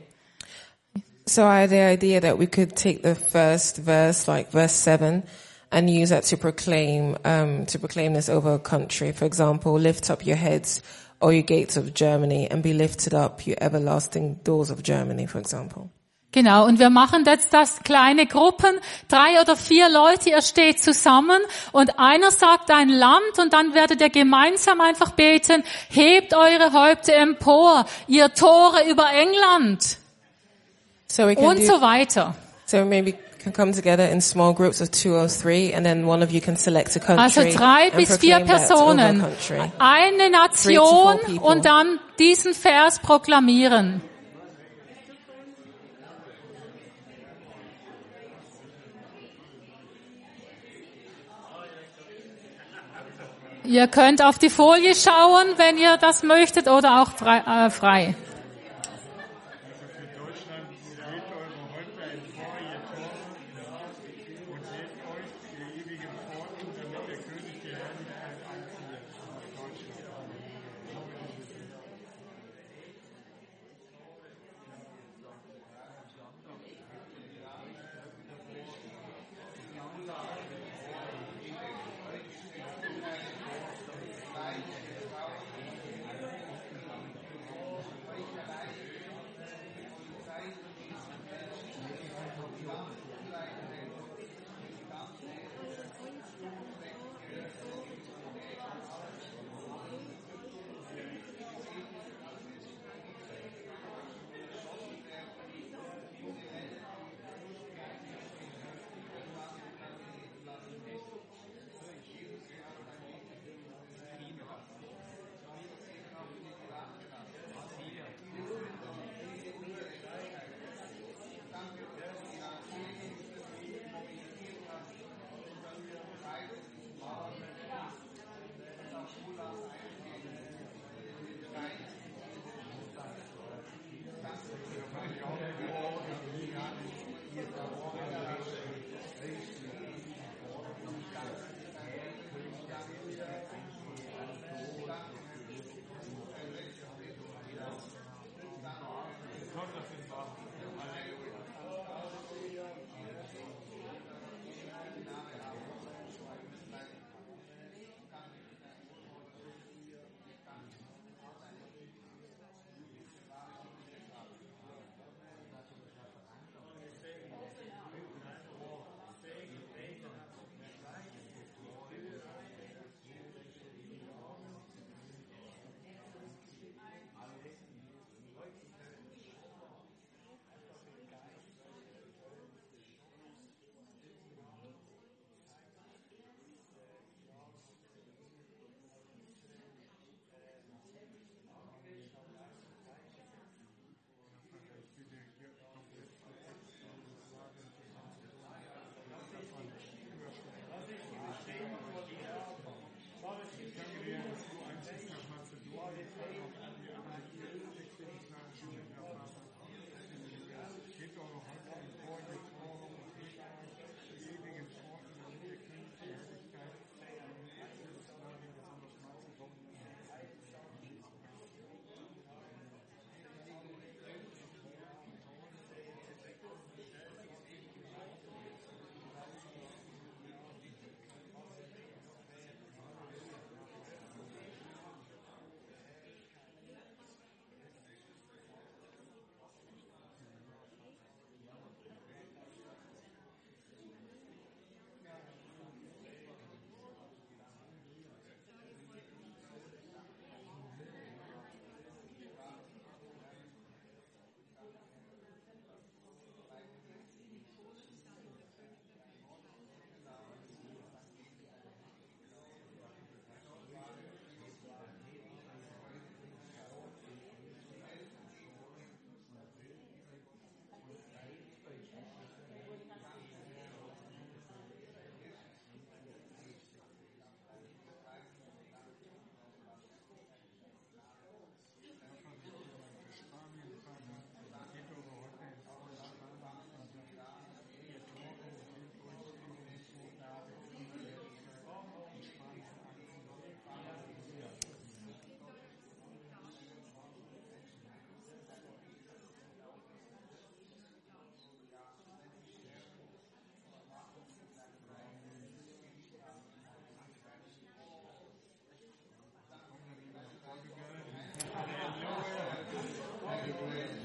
[SPEAKER 2] So I had the idea that we could take the first verse, like verse 7, and use that to proclaim this over a country. For example, lift up your heads, O you gates of Germany, and be lifted up, you everlasting doors of Germany, for example.
[SPEAKER 1] Genau, und wir machen jetzt das kleine Gruppen, 3 oder 4 Leute, ihr steht zusammen und einer sagt ein Land und dann werdet ihr gemeinsam einfach beten, hebt eure Häupter empor, ihr Tore über England.
[SPEAKER 2] So we can
[SPEAKER 1] Und so weiter.
[SPEAKER 2] So maybe can come together in small groups of 2 or 3, and then one of you can select a country.
[SPEAKER 1] Also 3 bis 4 Personen, eine Nation und dann diesen Vers proklamieren. Ihr könnt auf die Folie schauen, wenn ihr das möchtet, oder auch frei.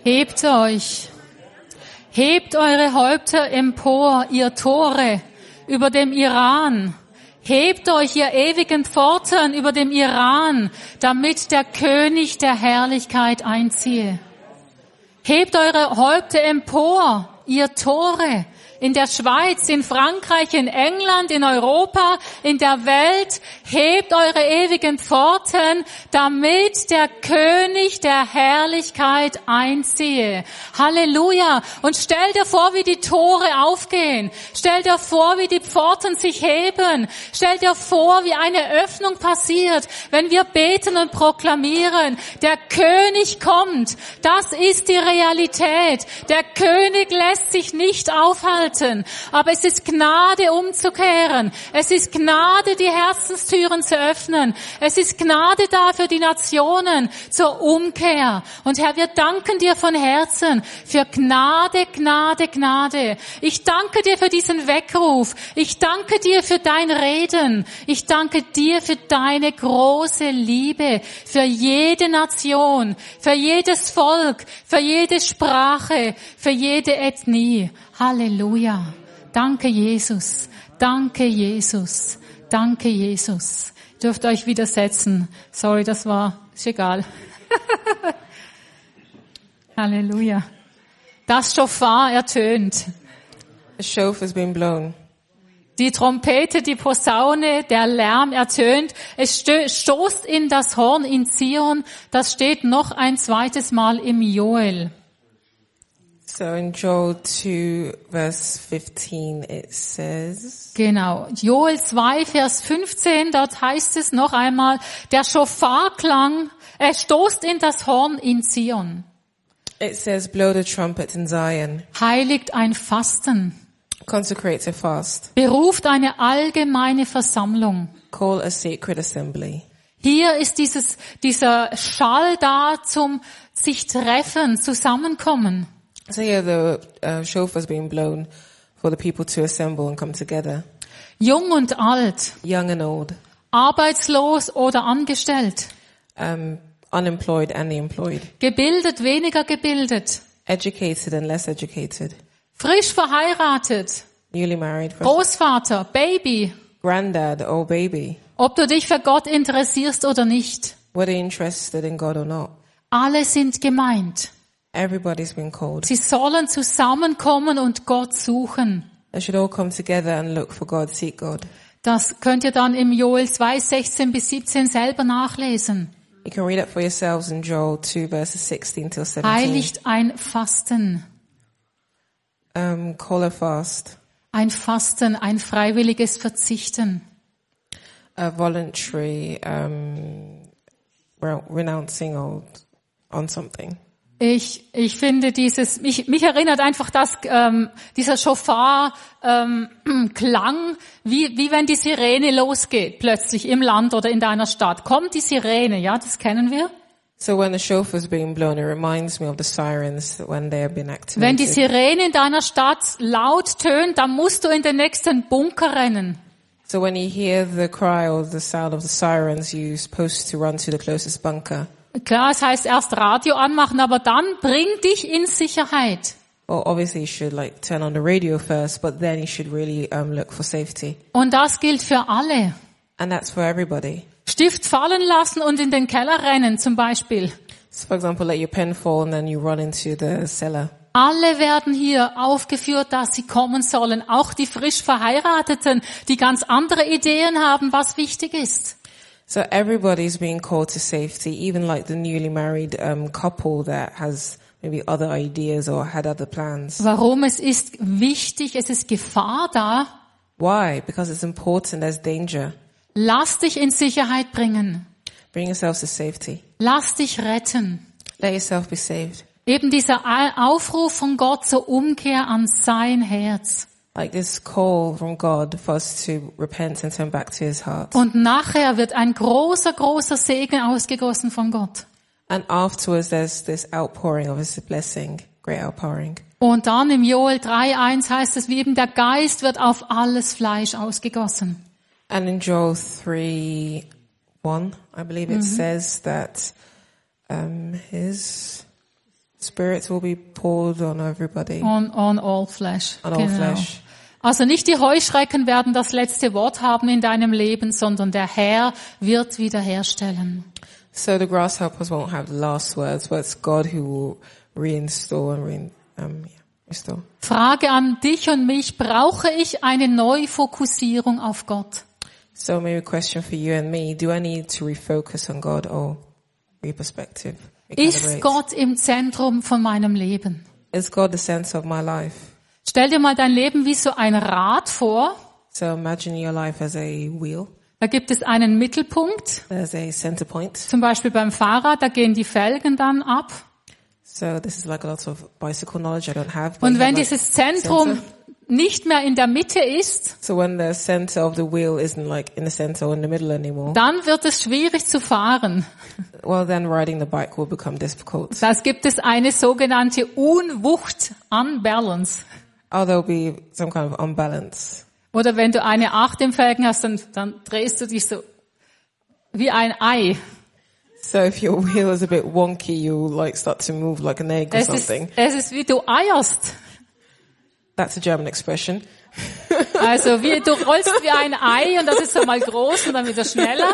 [SPEAKER 1] Hebt euch. Hebt eure Häupter empor, ihr Tore, über dem Iran. Hebt euch, ihr ewigen Pforten, über dem Iran, damit der König der Herrlichkeit einziehe. Hebt eure Häupter empor, ihr Tore, in der Schweiz, in Frankreich, in England, in Europa, in der Welt. Hebt eure ewigen Pforten, damit der König der Herrlichkeit einziehe. Halleluja. Und stell dir vor, wie die Tore aufgehen. Stell dir vor, wie die Pforten sich heben. Stell dir vor, wie eine Öffnung passiert, wenn wir beten und proklamieren. Der König kommt. Das ist die Realität. Der König lässt sich nicht aufhalten. Aber es ist Gnade umzukehren. Es ist Gnade, die Herzenstüren zu öffnen. Es ist Gnade da für die Nationen zur Umkehr. Und Herr, wir danken dir von Herzen für Gnade, Gnade, Gnade. Ich danke dir für diesen Weckruf. Ich danke dir für dein Reden. Ich danke dir für deine große Liebe für jede Nation, für jedes Volk, für jede Sprache, für jede Ethnie. Halleluja. Danke, Jesus. Danke, Jesus. Danke, Jesus. Ihr dürft euch widersetzen. Sorry, ist egal. Halleluja. Das Schofar ertönt.
[SPEAKER 2] A shofar has been blown.
[SPEAKER 1] Die Trompete, die Posaune, der Lärm ertönt. Es stoßt in das Horn in Zion. Das steht noch ein zweites Mal im Joel.
[SPEAKER 2] So in Joel 2 verse 15 it says,
[SPEAKER 1] Genau. Joel 2 Vers 15, dort heißt es noch einmal, der Schofarklang, stoßt in das Horn in Zion.
[SPEAKER 2] it says, blow the trumpet in Zion,
[SPEAKER 1] Heiligt ein Fasten.
[SPEAKER 2] consecrate a fast,
[SPEAKER 1] Beruft eine allgemeine Versammlung.
[SPEAKER 2] call a sacred assembly.
[SPEAKER 1] Hier ist dieser Schall da zum sich treffen, zusammenkommen.
[SPEAKER 2] So here the shofar's being blown for the people to assemble and come together,
[SPEAKER 1] Jung und alt,
[SPEAKER 2] young and old,
[SPEAKER 1] arbeitslos oder angestellt,
[SPEAKER 2] unemployed and the employed,
[SPEAKER 1] gebildet, weniger gebildet,
[SPEAKER 2] educated and less educated,
[SPEAKER 1] frisch verheiratet,
[SPEAKER 2] newly married,
[SPEAKER 1] Großvater, Baby,
[SPEAKER 2] granddad or baby,
[SPEAKER 1] ob du dich für Gott interessierst oder nicht.
[SPEAKER 2] whether you're interested in God or not.
[SPEAKER 1] Alle sind gemeint.
[SPEAKER 2] Everybody's been called.
[SPEAKER 1] Sie sollen zusammenkommen und Gott suchen.
[SPEAKER 2] They should all come together and look for God, seek God.
[SPEAKER 1] Das könnt ihr dann im Joel 2, 16 bis 17 selber nachlesen.
[SPEAKER 2] You can read it for yourselves in Joel 2 verses 16 till 17.
[SPEAKER 1] Heiligt ein Fasten.
[SPEAKER 2] Call a fast,
[SPEAKER 1] Ein Fasten, ein freiwilliges Verzichten.
[SPEAKER 2] a voluntary renouncing on something.
[SPEAKER 1] Ich finde mich erinnert einfach dieser Schofar Klang, wie wenn die Sirene losgeht, plötzlich im Land oder in deiner Stadt. Kommt die Sirene, ja, das kennen wir.
[SPEAKER 2] So when the shofar's being blown, it reminds me of the sirens when they have been activated.
[SPEAKER 1] Wenn die Sirene in deiner Stadt laut tönt, dann musst du in den nächsten Bunker rennen.
[SPEAKER 2] So when you hear the cry or the sound of the sirens, you're supposed to run to the closest bunker.
[SPEAKER 1] Klar, es heißt erst Radio anmachen, aber dann bring dich in Sicherheit.
[SPEAKER 2] Well, obviously you should turn on the radio first, but then you should really look for safety.
[SPEAKER 1] Und das gilt für alle.
[SPEAKER 2] And that's for everybody.
[SPEAKER 1] Stift fallen lassen und in den Keller rennen zum Beispiel.
[SPEAKER 2] So for example, let your pen fall and then you run into the cellar.
[SPEAKER 1] Alle werden hier aufgeführt, dass sie kommen sollen. Auch die frisch Verheirateten, die ganz andere Ideen haben, was wichtig ist.
[SPEAKER 2] So everybody's being called to safety, even like the newly married couple that has maybe other ideas or had other plans.
[SPEAKER 1] Warum? Es ist wichtig, es ist Gefahr da.
[SPEAKER 2] Why? Because it's important, there's danger.
[SPEAKER 1] Lass dich in Sicherheit bringen.
[SPEAKER 2] Bring yourselves to safety.
[SPEAKER 1] Lass dich retten.
[SPEAKER 2] Let yourself be saved.
[SPEAKER 1] Eben dieser Aufruf von Gott zur Umkehr an sein Herz.
[SPEAKER 2] Like this call from God for us to repent and turn back to His heart.
[SPEAKER 1] Und nachher wird ein großer, großer Segen ausgegossen von Gott.
[SPEAKER 2] And afterwards there's this outpouring of His blessing, great outpouring.
[SPEAKER 1] Und dann im Joel 3,1 heißt es, wie eben der Geist wird auf alles Fleisch ausgegossen.
[SPEAKER 2] And in Joel 3:1, I believe it says that Spirits will be poured on everybody,
[SPEAKER 1] On all flesh.
[SPEAKER 2] on all flesh.
[SPEAKER 1] Also nicht die Heuschrecken werden das letzte Wort haben in deinem Leben, sondern der Herr wird wiederherstellen.
[SPEAKER 2] So the grasshoppers won't have the last words, but it's God who will reinstall and restore.
[SPEAKER 1] Frage an dich und mich, brauche ich eine Neufokussierung auf Gott?
[SPEAKER 2] So maybe a question for you and me, do I need to refocus on God or reperspective?
[SPEAKER 1] Ist
[SPEAKER 2] Recalibrate?
[SPEAKER 1] Gott im Zentrum von meinem Leben?
[SPEAKER 2] Is God the center of my life?
[SPEAKER 1] Stell dir mal dein Leben wie so ein Rad vor.
[SPEAKER 2] So imagine your life as a wheel.
[SPEAKER 1] Da gibt es einen Mittelpunkt,
[SPEAKER 2] There's a center point.
[SPEAKER 1] zum Beispiel beim Fahrrad, da gehen die Felgen dann ab.
[SPEAKER 2] So this is like a lot of bicycle knowledge I don't have. but
[SPEAKER 1] Und
[SPEAKER 2] you
[SPEAKER 1] wenn
[SPEAKER 2] have like
[SPEAKER 1] dieses Zentrum
[SPEAKER 2] center.
[SPEAKER 1] nicht mehr in der Mitte ist,
[SPEAKER 2] So when the center of the wheel isn't like in the center or in the middle anymore,
[SPEAKER 1] dann wird es schwierig zu fahren.
[SPEAKER 2] well then riding the bike will become difficult.
[SPEAKER 1] Da gibt es eine sogenannte Unwucht, Unbalance.
[SPEAKER 2] Oh, there'll be some kind of unbalance.
[SPEAKER 1] Oder wenn du eine 8 im Felgen hast, dann drehst du dich so wie ein Ei.
[SPEAKER 2] So if your wheel is a bit wonky, you like start to move like an egg or
[SPEAKER 1] Es
[SPEAKER 2] something.
[SPEAKER 1] ist wie du eierst.
[SPEAKER 2] That's a German expression.
[SPEAKER 1] Also du rollst wie ein Ei und das ist so mal groß und dann wieder schneller.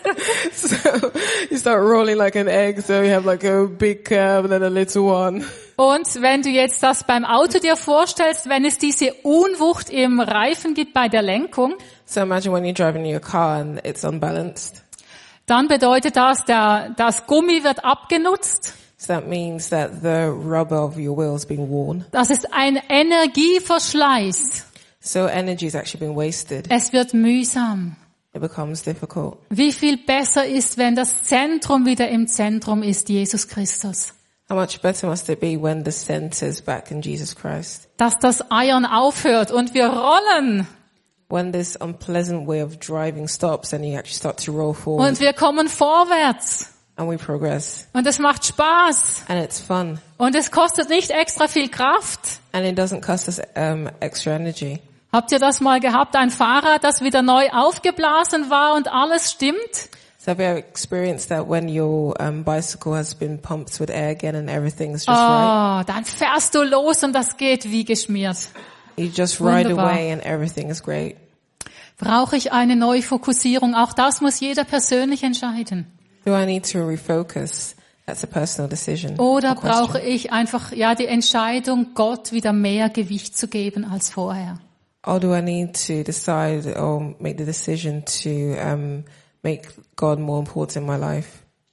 [SPEAKER 2] So you start rolling like an egg, so you have like a big curve and then a little one.
[SPEAKER 1] Und wenn du jetzt das beim Auto dir vorstellst, wenn es diese Unwucht im Reifen gibt bei der Lenkung,
[SPEAKER 2] So imagine when you're driving your car and it's unbalanced.
[SPEAKER 1] dann bedeutet das Gummi wird abgenutzt.
[SPEAKER 2] So that means that the rubber of your wheel is being worn.
[SPEAKER 1] Das ist ein Energieverschleiß.
[SPEAKER 2] So energy is actually being wasted.
[SPEAKER 1] Es wird mühsam.
[SPEAKER 2] It becomes difficult.
[SPEAKER 1] Wie viel besser ist, wenn das Zentrum wieder im Zentrum ist, Jesus Christus.
[SPEAKER 2] How much better must it be when the center is back in Jesus Christ?
[SPEAKER 1] Dass das Eiern aufhört und wir rollen
[SPEAKER 2] When this unpleasant way of driving stops and you actually start to roll forward
[SPEAKER 1] und wir kommen vorwärts.
[SPEAKER 2] and we progress.
[SPEAKER 1] Und es macht Spaß.
[SPEAKER 2] And it's fun.
[SPEAKER 1] Und es kostet nicht extra viel Kraft.
[SPEAKER 2] And it doesn't cost us extra energy.
[SPEAKER 1] Habt ihr das mal gehabt? Ein Fahrrad, das wieder neu aufgeblasen war und alles stimmt?
[SPEAKER 2] So have you ever experienced that when your bicycle has been pumped with air again and everything's just right?
[SPEAKER 1] Dann fährst du los und das geht wie geschmiert.
[SPEAKER 2] You just ride
[SPEAKER 1] Wunderbar.
[SPEAKER 2] away and everything is great.
[SPEAKER 1] Brauche ich eine Neufokussierung? Auch das muss jeder persönlich entscheiden.
[SPEAKER 2] Do I need to refocus? That's a personal decision.
[SPEAKER 1] Oder
[SPEAKER 2] or question.
[SPEAKER 1] brauche ich einfach, die Entscheidung, Gott wieder mehr Gewicht zu geben als vorher?
[SPEAKER 2] Or do I need to decide or make the decision to make God more important in my life?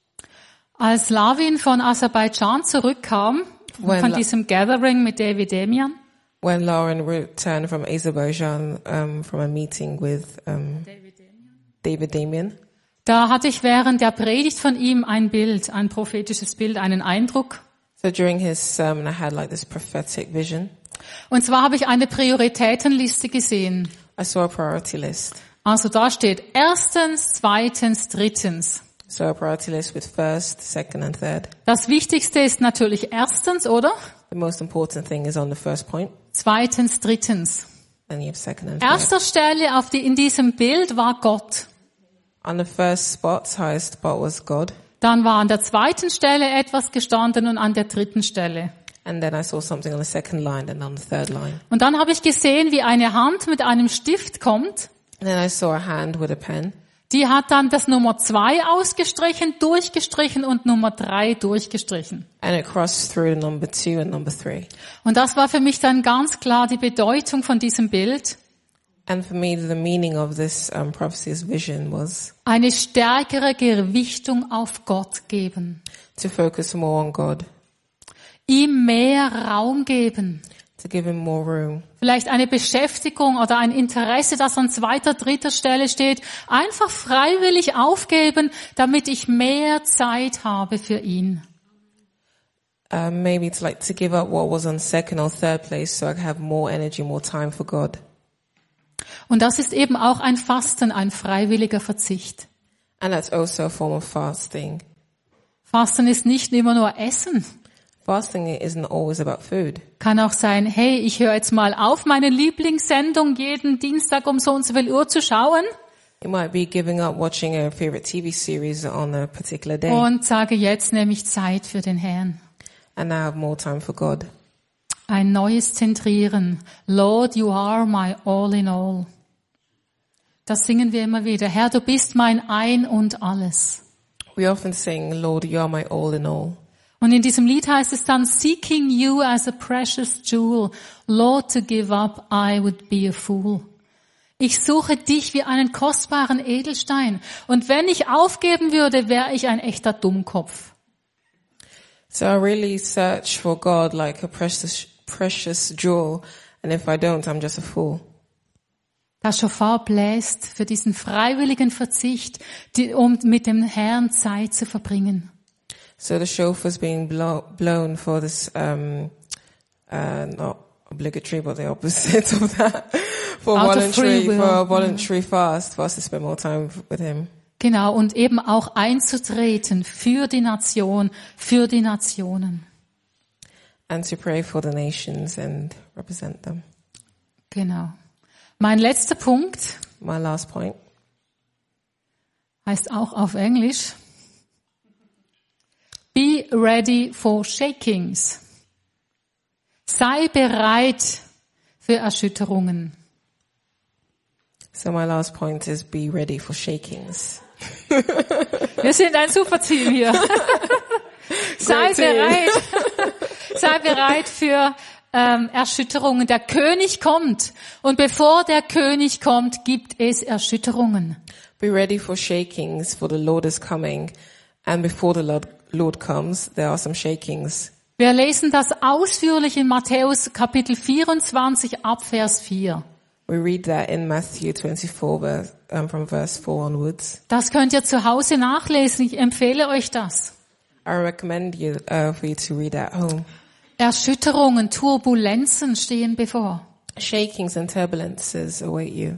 [SPEAKER 1] Als Lavin von Aserbaidschan zurückkam,
[SPEAKER 2] When
[SPEAKER 1] von
[SPEAKER 2] La-
[SPEAKER 1] diesem Gathering mit David Demian,
[SPEAKER 2] When Lauren returned from Azerbaijan from a meeting with David Damien,
[SPEAKER 1] da hatte ich während der Predigt von ihm ein Bild, ein prophetisches Bild, einen Eindruck.
[SPEAKER 2] so during his sermon I had like this prophetic vision.
[SPEAKER 1] Und zwar habe ich eine Prioritätenliste gesehen.
[SPEAKER 2] I saw a priority list.
[SPEAKER 1] Also da steht erstens, zweitens, drittens.
[SPEAKER 2] So a priority list with first, second and third.
[SPEAKER 1] Das Wichtigste ist natürlich erstens, oder?
[SPEAKER 2] The most important thing is on the first point,
[SPEAKER 1] Zweitens, drittens.
[SPEAKER 2] then you have second and third.
[SPEAKER 1] Erster Stelle in diesem Bild war Gott.
[SPEAKER 2] On the first spot, highest spot was God.
[SPEAKER 1] Dann war an der zweiten Stelle etwas gestanden und an der dritten Stelle.
[SPEAKER 2] And then I saw something on the second line and on the third line.
[SPEAKER 1] Und dann habe ich gesehen, wie eine Hand mit einem Stift kommt.
[SPEAKER 2] And then I saw a hand with a pen.
[SPEAKER 1] Die hat dann das Nummer 2 ausgestrichen, durchgestrichen und Nummer 3 durchgestrichen.
[SPEAKER 2] And it crossed through the number 2 and number 3.
[SPEAKER 1] Und das war für mich dann ganz klar die Bedeutung von diesem Bild.
[SPEAKER 2] And for me, the meaning of this prophecy's vision was
[SPEAKER 1] Eine stärkere Gewichtung auf Gott geben.
[SPEAKER 2] to focus more on God,
[SPEAKER 1] Ihm mehr Raum geben.
[SPEAKER 2] to give him more room.
[SPEAKER 1] Vielleicht eine Beschäftigung oder ein Interesse, das an zweiter, dritter Stelle steht. Einfach freiwillig aufgeben, damit ich mehr Zeit habe für ihn.
[SPEAKER 2] Maybe to give up what was on second or third place so I can have more energy, more time for God.
[SPEAKER 1] Und das ist eben auch ein Fasten, ein freiwilliger Verzicht.
[SPEAKER 2] And that's also a form of fasting.
[SPEAKER 1] Fasten ist nicht immer nur Essen.
[SPEAKER 2] Fasting isn't always about food.
[SPEAKER 1] Kann auch sein, hey, ich höre jetzt mal auf, meine Lieblingssendung jeden Dienstag um so und so viel Uhr zu schauen
[SPEAKER 2] It might be giving up watching a favorite TV series on a particular day
[SPEAKER 1] und sage, jetzt nehme ich Zeit für den Herrn.
[SPEAKER 2] and now have more time for God.
[SPEAKER 1] Ein neues Zentrieren. Lord, you are my all in all. Das singen wir immer wieder. Herr, du bist mein Ein und alles.
[SPEAKER 2] We often sing, Lord, you are my all in all.
[SPEAKER 1] Und in diesem Lied heißt es dann, seeking you as a precious jewel. Lord, to give up, I would be a fool. Ich suche dich wie einen kostbaren Edelstein. Und wenn ich aufgeben würde, wäre ich ein echter Dummkopf.
[SPEAKER 2] So I really search for God like a precious jewel, and if I don't, I'm just a fool.
[SPEAKER 1] Das Schofar bläst für diesen freiwilligen Verzicht, um mit dem Herrn Zeit zu verbringen.
[SPEAKER 2] So the shofar's being blown for this, not obligatory, but the opposite of that, for
[SPEAKER 1] Out of free will.
[SPEAKER 2] a voluntary fast, for us to spend more time with Him.
[SPEAKER 1] Genau, und eben auch einzutreten für die Nation, für die Nationen.
[SPEAKER 2] And to pray for the nations and represent them.
[SPEAKER 1] Genau. Mein letzter Punkt
[SPEAKER 2] My last point
[SPEAKER 1] heißt auch auf Englisch, be ready for shakings. Sei bereit für Erschütterungen.
[SPEAKER 2] So my last point is be ready for shakings.
[SPEAKER 1] Wir sind ein super Team hier. Sei bereit für Erschütterungen. Der König kommt. Und bevor der König kommt, gibt es Erschütterungen.
[SPEAKER 2] Be ready for shakings, for the Lord is coming. And before the Lord comes, there are some shakings.
[SPEAKER 1] Wir lesen das ausführlich in Matthäus Kapitel 24 ab Vers 4.
[SPEAKER 2] We read that in Matthew 24, from verse 4 onwards.
[SPEAKER 1] Das könnt ihr zu Hause nachlesen. Ich empfehle euch das.
[SPEAKER 2] I recommend you for you to read at home.
[SPEAKER 1] Erschütterungen, Turbulenzen stehen bevor.
[SPEAKER 2] Shakings and turbulences await you.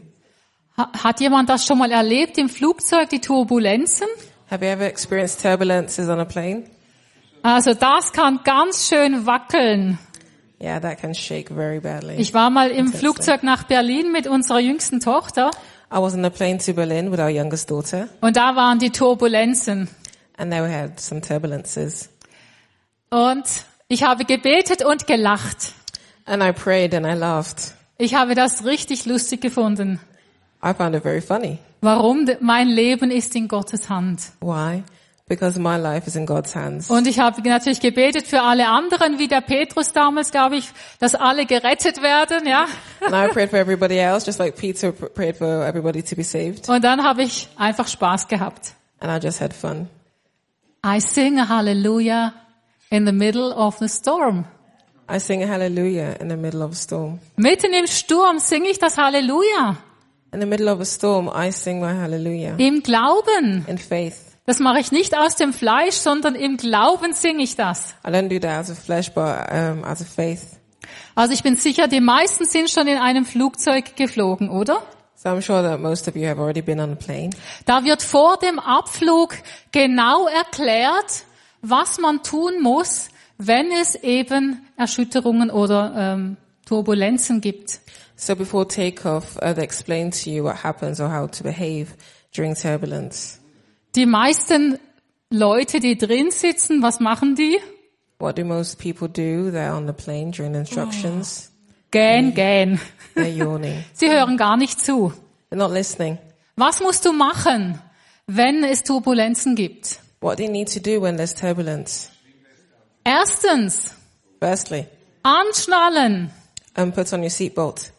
[SPEAKER 1] Hat jemand das schon mal erlebt im Flugzeug, die Turbulenzen?
[SPEAKER 2] Have you ever experienced turbulences on a plane?
[SPEAKER 1] Also das kann ganz schön wackeln.
[SPEAKER 2] Yeah, that can shake very badly.
[SPEAKER 1] Ich war mal im Flugzeug nach Berlin mit unserer jüngsten Tochter
[SPEAKER 2] I was on a plane to Berlin with our youngest daughter,
[SPEAKER 1] und da waren die Turbulenzen.
[SPEAKER 2] and there we had some turbulences.
[SPEAKER 1] Und ich habe gebetet und gelacht.
[SPEAKER 2] And I prayed and I laughed.
[SPEAKER 1] Ich habe das richtig lustig gefunden.
[SPEAKER 2] I found it very funny.
[SPEAKER 1] Warum? Mein Leben ist in Gottes Hand.
[SPEAKER 2] Why? Because my life is in God's hands.
[SPEAKER 1] Und ich habe natürlich gebetet für alle anderen, wie der Petrus damals, glaube ich, dass alle gerettet werden, ja.
[SPEAKER 2] And I prayed for everybody else, just like Peter prayed for everybody to be saved.
[SPEAKER 1] Und dann habe ich einfach Spaß gehabt.
[SPEAKER 2] And I just had fun.
[SPEAKER 1] I sing a hallelujah in the middle of the storm.
[SPEAKER 2] I sing a hallelujah in the middle of a storm.
[SPEAKER 1] Mitten im Sturm singe ich das Halleluja.
[SPEAKER 2] In the middle of a storm, I sing my hallelujah.
[SPEAKER 1] Im Glauben.
[SPEAKER 2] In faith.
[SPEAKER 1] Das mache ich nicht aus dem Fleisch, sondern im Glauben singe ich das.
[SPEAKER 2] I don't do that out of flesh, but out of faith.
[SPEAKER 1] Also ich bin sicher, die meisten sind schon in einem Flugzeug geflogen, oder?
[SPEAKER 2] So I'm sure that most of you have already been on a plane.
[SPEAKER 1] Da wird vor dem Abflug genau erklärt, was man tun muss, wenn es eben Erschütterungen oder Turbulenzen gibt.
[SPEAKER 2] So before takeoff, they explain to you what happens or how to behave during turbulence.
[SPEAKER 1] Die meisten Leute, die drin sitzen, was machen die?
[SPEAKER 2] What do most people do? They're on the plane during the instructions.
[SPEAKER 1] Gähn.
[SPEAKER 2] They're yawning.
[SPEAKER 1] Sie hören gar nicht zu.
[SPEAKER 2] They're not listening.
[SPEAKER 1] Was musst du machen, wenn es Turbulenzen gibt?
[SPEAKER 2] What do you need to do when there's turbulence?
[SPEAKER 1] Erstens,
[SPEAKER 2] Firstly,
[SPEAKER 1] anschnallen.
[SPEAKER 2] put on your seatbelt.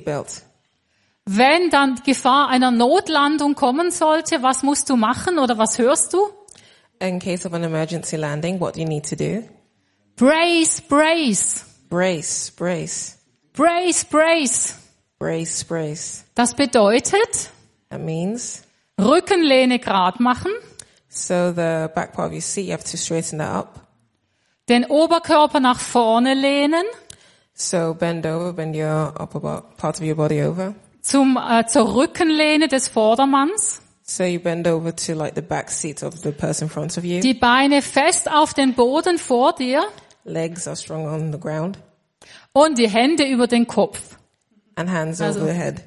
[SPEAKER 1] Wenn dann die Gefahr einer Notlandung kommen sollte, was musst du machen oder was hörst du?
[SPEAKER 2] In case of an emergency landing, what do you need to do?
[SPEAKER 1] Brace, brace.
[SPEAKER 2] Brace, brace.
[SPEAKER 1] Brace, brace.
[SPEAKER 2] Brace, brace.
[SPEAKER 1] Das bedeutet,
[SPEAKER 2] That means,
[SPEAKER 1] Rückenlehne gerade machen,
[SPEAKER 2] so the back part of your seat, you have to straighten that up.
[SPEAKER 1] den Oberkörper nach vorne lehnen,
[SPEAKER 2] So bend over, bend your upper part of your body over.
[SPEAKER 1] zur Rückenlehne des Vordermanns,
[SPEAKER 2] So you bend over to like the back seat of the person in front of you.
[SPEAKER 1] die Beine fest auf den Boden vor dir
[SPEAKER 2] Legs are strong on the ground.
[SPEAKER 1] und die Hände über den Kopf,
[SPEAKER 2] And hands
[SPEAKER 1] Also-
[SPEAKER 2] over the head.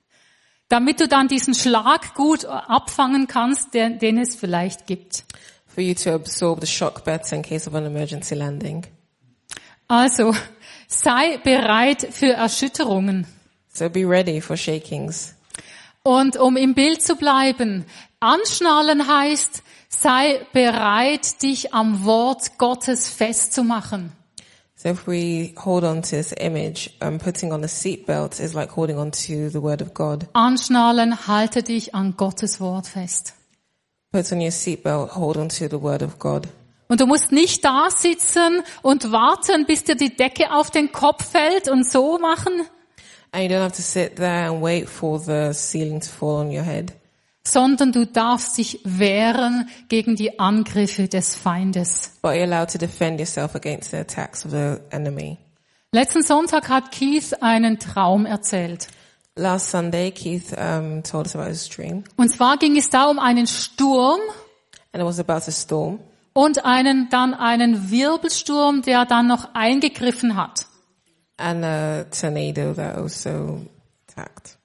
[SPEAKER 1] damit du dann diesen Schlag gut abfangen kannst, den es vielleicht gibt.
[SPEAKER 2] for you to absorb the shock better in case of an emergency landing.
[SPEAKER 1] Also, sei bereit für Erschütterungen.
[SPEAKER 2] So be ready for shakings.
[SPEAKER 1] Und um im Bild zu bleiben, anschnallen heißt, sei bereit, dich am Wort Gottes festzumachen.
[SPEAKER 2] So if we hold on to this image, putting on a seatbelt is like holding on to the word of God.
[SPEAKER 1] Anschnallen, halte dich an Gottes Wort fest.
[SPEAKER 2] Put on your seatbelt, hold on to the word of God.
[SPEAKER 1] Und du musst nicht da sitzen und warten, bis dir die Decke auf den Kopf fällt und so machen,
[SPEAKER 2] And you don't have to sit there and wait for the ceiling to fall on your head.
[SPEAKER 1] sondern du darfst dich wehren gegen die Angriffe des Feindes.
[SPEAKER 2] But you're allowed to defend yourself against the attacks of the enemy.
[SPEAKER 1] Letzten Sonntag hat Keith einen Traum erzählt.
[SPEAKER 2] Last Sunday, Keith told us about his dream.
[SPEAKER 1] Und zwar ging es da um einen Sturm
[SPEAKER 2] And it was about a storm.
[SPEAKER 1] und einen Wirbelsturm, der dann noch eingegriffen hat.
[SPEAKER 2] And a tornado that also attacked.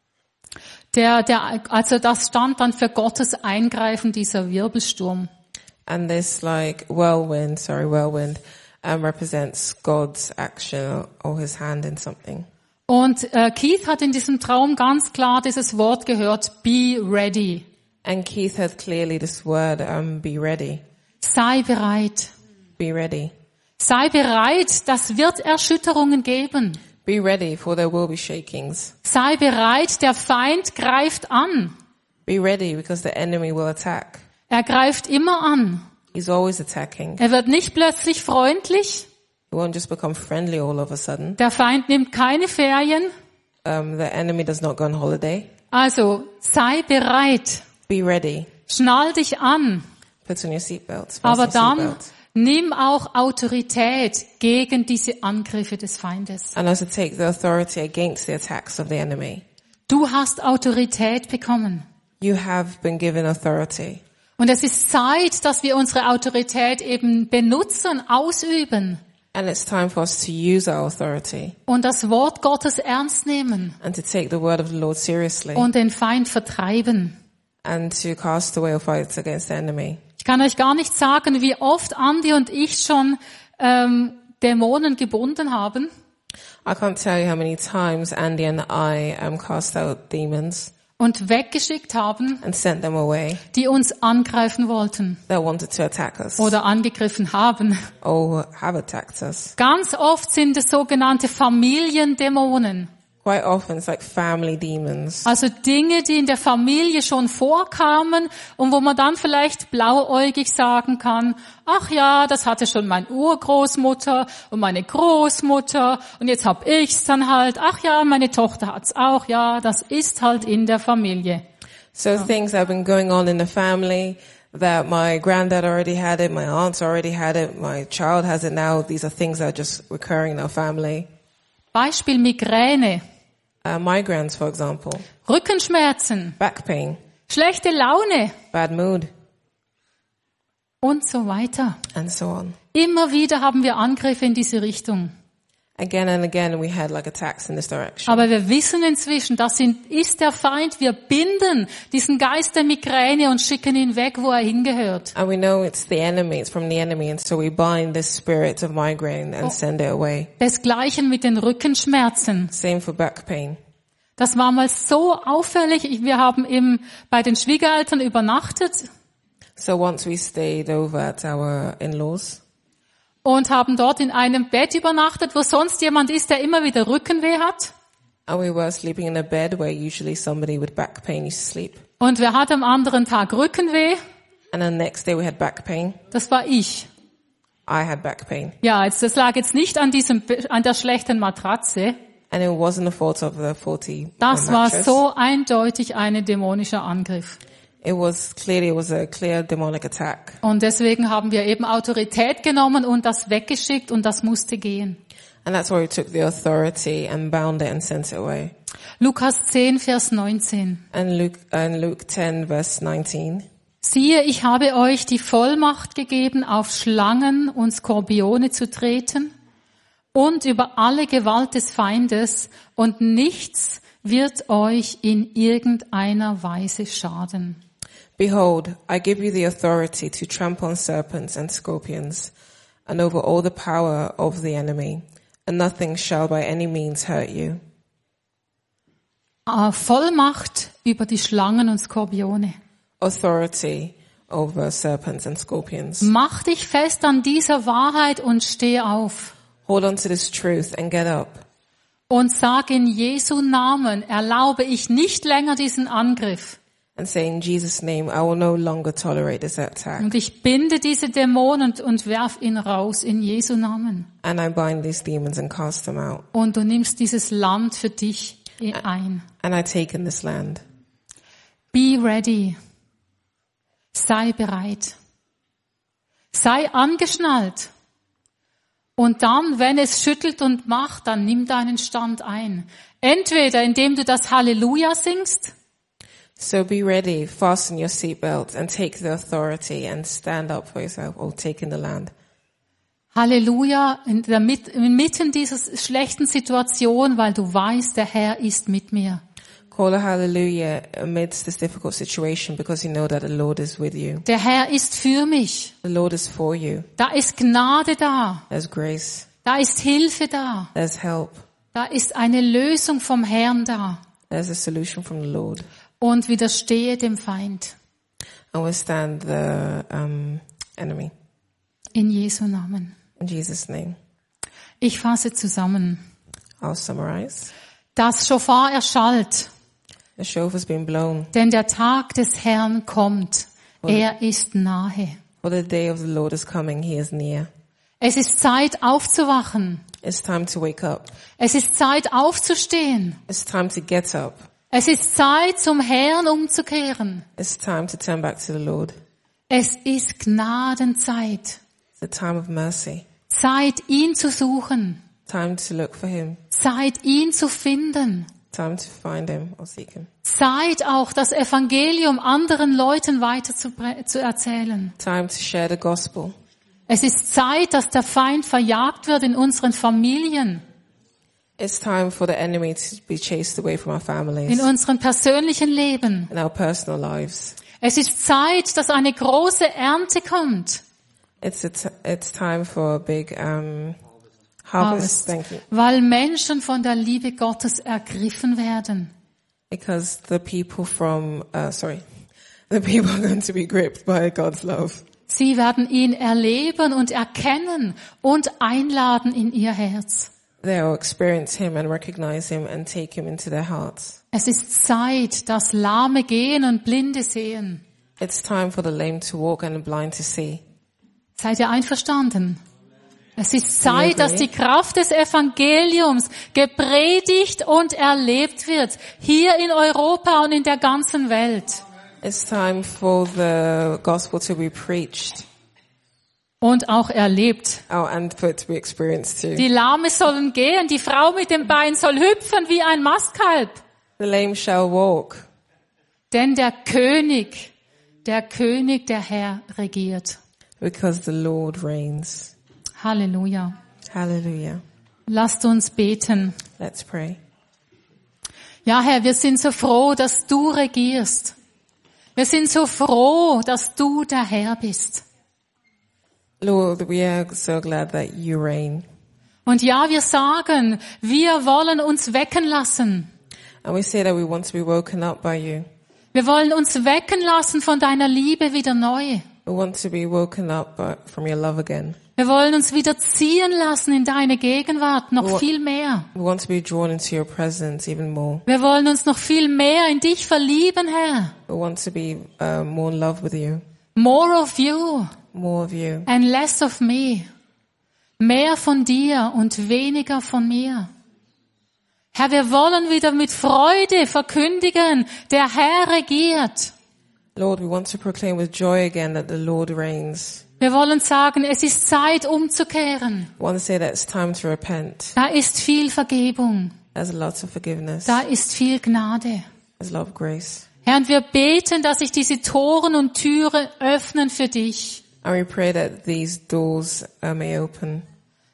[SPEAKER 1] Also das stand dann für Gottes Eingreifen, dieser Wirbelsturm.
[SPEAKER 2] And this like whirlwind represents God's action or his hand in something.
[SPEAKER 1] Und Keith hat in diesem Traum ganz klar dieses Wort gehört, be ready.
[SPEAKER 2] And Keith has clearly this word, be ready.
[SPEAKER 1] Sei bereit.
[SPEAKER 2] Be ready.
[SPEAKER 1] Sei bereit, das wird Erschütterungen geben.
[SPEAKER 2] Be ready, for there will be shakings.
[SPEAKER 1] Sei bereit, der Feind greift an.
[SPEAKER 2] Be ready, because the enemy will attack.
[SPEAKER 1] Er greift immer an.
[SPEAKER 2] He's always attacking.
[SPEAKER 1] Er wird nicht plötzlich freundlich.
[SPEAKER 2] He won't just become friendly all of a sudden.
[SPEAKER 1] Der Feind nimmt keine Ferien.
[SPEAKER 2] The enemy does not go on holiday.
[SPEAKER 1] Also, sei bereit.
[SPEAKER 2] Be ready.
[SPEAKER 1] Schnall dich an.
[SPEAKER 2] Put on your seatbelts.
[SPEAKER 1] Aber
[SPEAKER 2] Fasten
[SPEAKER 1] dann
[SPEAKER 2] seatbelts.
[SPEAKER 1] nimm auch Autorität gegen diese Angriffe des Feindes.
[SPEAKER 2] And also take the authority against the attacks of the enemy.
[SPEAKER 1] Du hast Autorität bekommen.
[SPEAKER 2] You have been given authority.
[SPEAKER 1] Und es ist Zeit, dass wir unsere Autorität eben benutzen, ausüben
[SPEAKER 2] And it's time for us to use our authority
[SPEAKER 1] und das Wort Gottes ernst nehmen
[SPEAKER 2] and to take the word of the Lord seriously
[SPEAKER 1] und den Feind vertreiben.
[SPEAKER 2] and to cast away or fight against the enemy.
[SPEAKER 1] Ich kann euch gar nicht sagen, wie oft Andi und ich schon Dämonen gebunden haben.
[SPEAKER 2] I can't tell you how many times Andy and I cast out demons
[SPEAKER 1] Und weggeschickt haben,
[SPEAKER 2] and sent them away
[SPEAKER 1] die uns angreifen wollten
[SPEAKER 2] that wanted to attack us
[SPEAKER 1] oder angegriffen haben.
[SPEAKER 2] or have attacked us.
[SPEAKER 1] Ganz oft sind es sogenannte Familiendämonen.
[SPEAKER 2] Quite often it's like family demons.
[SPEAKER 1] Also Dinge, die in der Familie schon vorkamen und wo man dann vielleicht blauäugig sagen kann, ach ja, das hatte schon meine Urgroßmutter und meine Großmutter und jetzt hab ich's dann halt. Ach ja, meine Tochter hat's auch. Ja, das ist halt in der Familie.
[SPEAKER 2] So things that have been going on in the family that my granddad already had it, my aunts already had it, my child has it now. These are things that are just recurring in our family.
[SPEAKER 1] Beispiel Migräne,
[SPEAKER 2] Migraines, for example,
[SPEAKER 1] Rückenschmerzen,
[SPEAKER 2] back pain,
[SPEAKER 1] schlechte Laune
[SPEAKER 2] bad mood,
[SPEAKER 1] und so weiter.
[SPEAKER 2] and so on.
[SPEAKER 1] Immer wieder haben wir Angriffe in diese Richtung.
[SPEAKER 2] Again and again, we had like attacks in this direction.
[SPEAKER 1] Aber wir wissen inzwischen, das ist der Feind. Wir binden diesen Geist der Migräne und schicken ihn weg, wo er hingehört.
[SPEAKER 2] And we know it's the enemy, it's from the enemy, and so we bind this spirit of migraine and send it away.
[SPEAKER 1] Desgleichen mit den Rückenschmerzen.
[SPEAKER 2] Same for back pain.
[SPEAKER 1] Das war mal so auffällig. Wir haben bei den Schwiegereltern übernachtet
[SPEAKER 2] So once we stayed over at our in-laws,
[SPEAKER 1] und haben dort in einem Bett übernachtet, wo sonst jemand ist, der immer wieder Rückenweh hat.
[SPEAKER 2] and we were sleeping in a bed where usually somebody with back pain used to sleep.
[SPEAKER 1] Und wer hat am anderen Tag Rückenweh?
[SPEAKER 2] And then next day we had back pain.
[SPEAKER 1] Das war ich.
[SPEAKER 2] I had back pain.
[SPEAKER 1] Ja, das lag jetzt nicht an der schlechten Matratze.
[SPEAKER 2] And it wasn't the fault of the faulty
[SPEAKER 1] Das war
[SPEAKER 2] mattress.
[SPEAKER 1] so eindeutig ein dämonischer Angriff.
[SPEAKER 2] It was a clear demonic attack.
[SPEAKER 1] Und deswegen haben wir eben Autorität genommen und das weggeschickt und das musste gehen.
[SPEAKER 2] And that's why we took the authority and bound it and sent it away.
[SPEAKER 1] Lukas 10, Vers 19.
[SPEAKER 2] And Luke 10 verse 19.
[SPEAKER 1] Siehe, ich habe euch die Vollmacht gegeben, auf Schlangen und Skorpione zu treten und über alle Gewalt des Feindes, und nichts wird euch in irgendeiner Weise schaden.
[SPEAKER 2] Behold, I give you the authority to trample on serpents and scorpions, and over all the power of the enemy, and nothing shall by any means hurt you.
[SPEAKER 1] Vollmacht über die Schlangen und Skorpione.
[SPEAKER 2] Authority over serpents and scorpions.
[SPEAKER 1] Mach dich fest an dieser Wahrheit und steh auf.
[SPEAKER 2] Hold on to this truth and get up.
[SPEAKER 1] Und sag in Jesu Namen, erlaube ich nicht länger diesen Angriff.
[SPEAKER 2] And say in Jesus' name, I will no longer tolerate this attack.
[SPEAKER 1] Und ich binde diese Dämonen und werf ihn raus in Jesu Namen.
[SPEAKER 2] And I bind these demons and cast them out.
[SPEAKER 1] Und du nimmst dieses Land für dich ein.
[SPEAKER 2] And I take in this land.
[SPEAKER 1] Be ready. Sei bereit. Sei angeschnallt. Und dann, wenn es schüttelt und macht, dann nimm deinen Stand ein. Entweder indem du das Halleluja singst.
[SPEAKER 2] So be ready, fasten your seatbelt and take the authority and stand up for yourself or take in the land.
[SPEAKER 1] Halleluja, inmitten dieser schlechten Situation, weil du weißt, der Herr ist mit mir.
[SPEAKER 2] Call a hallelujah amidst this difficult situation because you know that the Lord is with you.
[SPEAKER 1] Der Herr ist für mich.
[SPEAKER 2] The Lord is for you.
[SPEAKER 1] Da ist Gnade da.
[SPEAKER 2] There's grace.
[SPEAKER 1] Da ist Hilfe da.
[SPEAKER 2] There's help.
[SPEAKER 1] Da ist eine Lösung vom Herrn da.
[SPEAKER 2] There's a solution from the Lord.
[SPEAKER 1] Und widerstehe dem Feind.
[SPEAKER 2] And withstand the enemy.
[SPEAKER 1] In Jesu Namen.
[SPEAKER 2] In Jesus' name.
[SPEAKER 1] Ich fasse zusammen.
[SPEAKER 2] I'll summarize.
[SPEAKER 1] Das Schofar erschallt.
[SPEAKER 2] The shofar's been blown.
[SPEAKER 1] Denn der Tag des Herrn kommt. Er ist nahe.
[SPEAKER 2] For the day of the Lord is coming. He is near.
[SPEAKER 1] Es ist Zeit aufzuwachen.
[SPEAKER 2] It's time to wake up.
[SPEAKER 1] Es ist Zeit aufzustehen.
[SPEAKER 2] It's time to get up.
[SPEAKER 1] Es ist Zeit, zum Herrn umzukehren.
[SPEAKER 2] It's time to turn back to the Lord.
[SPEAKER 1] Es ist Gnadenzeit.
[SPEAKER 2] It's a time of mercy.
[SPEAKER 1] Zeit, ihn zu suchen.
[SPEAKER 2] Time to look for Him.
[SPEAKER 1] Zeit, ihn zu finden.
[SPEAKER 2] Time to find Him or seek Him.
[SPEAKER 1] Zeit auch, das Evangelium anderen Leuten weiter zu erzählen.
[SPEAKER 2] Time to share the gospel.
[SPEAKER 1] Es ist Zeit, dass der Feind verjagt wird in unseren Familien,
[SPEAKER 2] It's time for the enemy to be chased away from our families.
[SPEAKER 1] in unserem persönlichen Leben.
[SPEAKER 2] In our personal lives.
[SPEAKER 1] Es ist Zeit, dass eine große Ernte kommt.
[SPEAKER 2] It's time for a big harvest. Thank you.
[SPEAKER 1] Weil Menschen von der Liebe Gottes ergriffen werden.
[SPEAKER 2] Because the people the people are going to be gripped by God's love.
[SPEAKER 1] Sie werden ihn erleben und erkennen und einladen in ihr Herz.
[SPEAKER 2] They will experience Him and recognize Him and take Him into their hearts.
[SPEAKER 1] Es ist Zeit, dass Lahme gehen und Blinde sehen.
[SPEAKER 2] It's time for the lame to walk and the blind to see.
[SPEAKER 1] Seid ihr einverstanden? Es ist Zeit, dass die Kraft des Evangeliums gepredigt und erlebt wird. Hier in Europa und in der ganzen Welt.
[SPEAKER 2] It's time for the gospel to be preached.
[SPEAKER 1] Und auch erlebt.
[SPEAKER 2] Oh, and for it to be experienced too.
[SPEAKER 1] Die Lahme sollen gehen, die Frau mit dem Bein soll hüpfen wie ein Mastkalb.
[SPEAKER 2] The lame shall walk.
[SPEAKER 1] Denn der König, der Herr regiert.
[SPEAKER 2] Because the Lord reigns.
[SPEAKER 1] Halleluja.
[SPEAKER 2] Hallelujah.
[SPEAKER 1] Lasst uns beten.
[SPEAKER 2] Let's pray.
[SPEAKER 1] Ja, Herr, wir sind so froh, dass du regierst. Wir sind so froh, dass du der Herr bist.
[SPEAKER 2] Lord, we are so glad that you reign.
[SPEAKER 1] Und ja, wir sagen, wir wollen uns wecken lassen.
[SPEAKER 2] And we say that we want to be woken up by you.
[SPEAKER 1] Wir wollen uns wecken lassen von deiner Liebe wieder neu.
[SPEAKER 2] We want to be woken up from your love again.
[SPEAKER 1] Wir wollen uns wieder ziehen lassen in deine Gegenwart, noch viel mehr.
[SPEAKER 2] We want to be drawn into your presence even more.
[SPEAKER 1] Wir wollen uns noch viel mehr in dich verlieben, Herr.
[SPEAKER 2] We want to be more in love with you.
[SPEAKER 1] More of you.
[SPEAKER 2] More of you.
[SPEAKER 1] And less of me. Mehr von dir und weniger von mir. Herr, wir wollen wieder mit Freude verkündigen, der Herr regiert.
[SPEAKER 2] Lord, we want to proclaim with joy again that the Lord reigns.
[SPEAKER 1] Wir wollen sagen, es ist Zeit umzukehren.
[SPEAKER 2] We want to say that it's time to repent.
[SPEAKER 1] Da ist viel Vergebung.
[SPEAKER 2] There's a lot of forgiveness.
[SPEAKER 1] Da ist viel Gnade.
[SPEAKER 2] There's a lot of grace.
[SPEAKER 1] Herr, und wir beten, dass sich diese Toren und Türen öffnen für dich.
[SPEAKER 2] And we pray that these doors may open.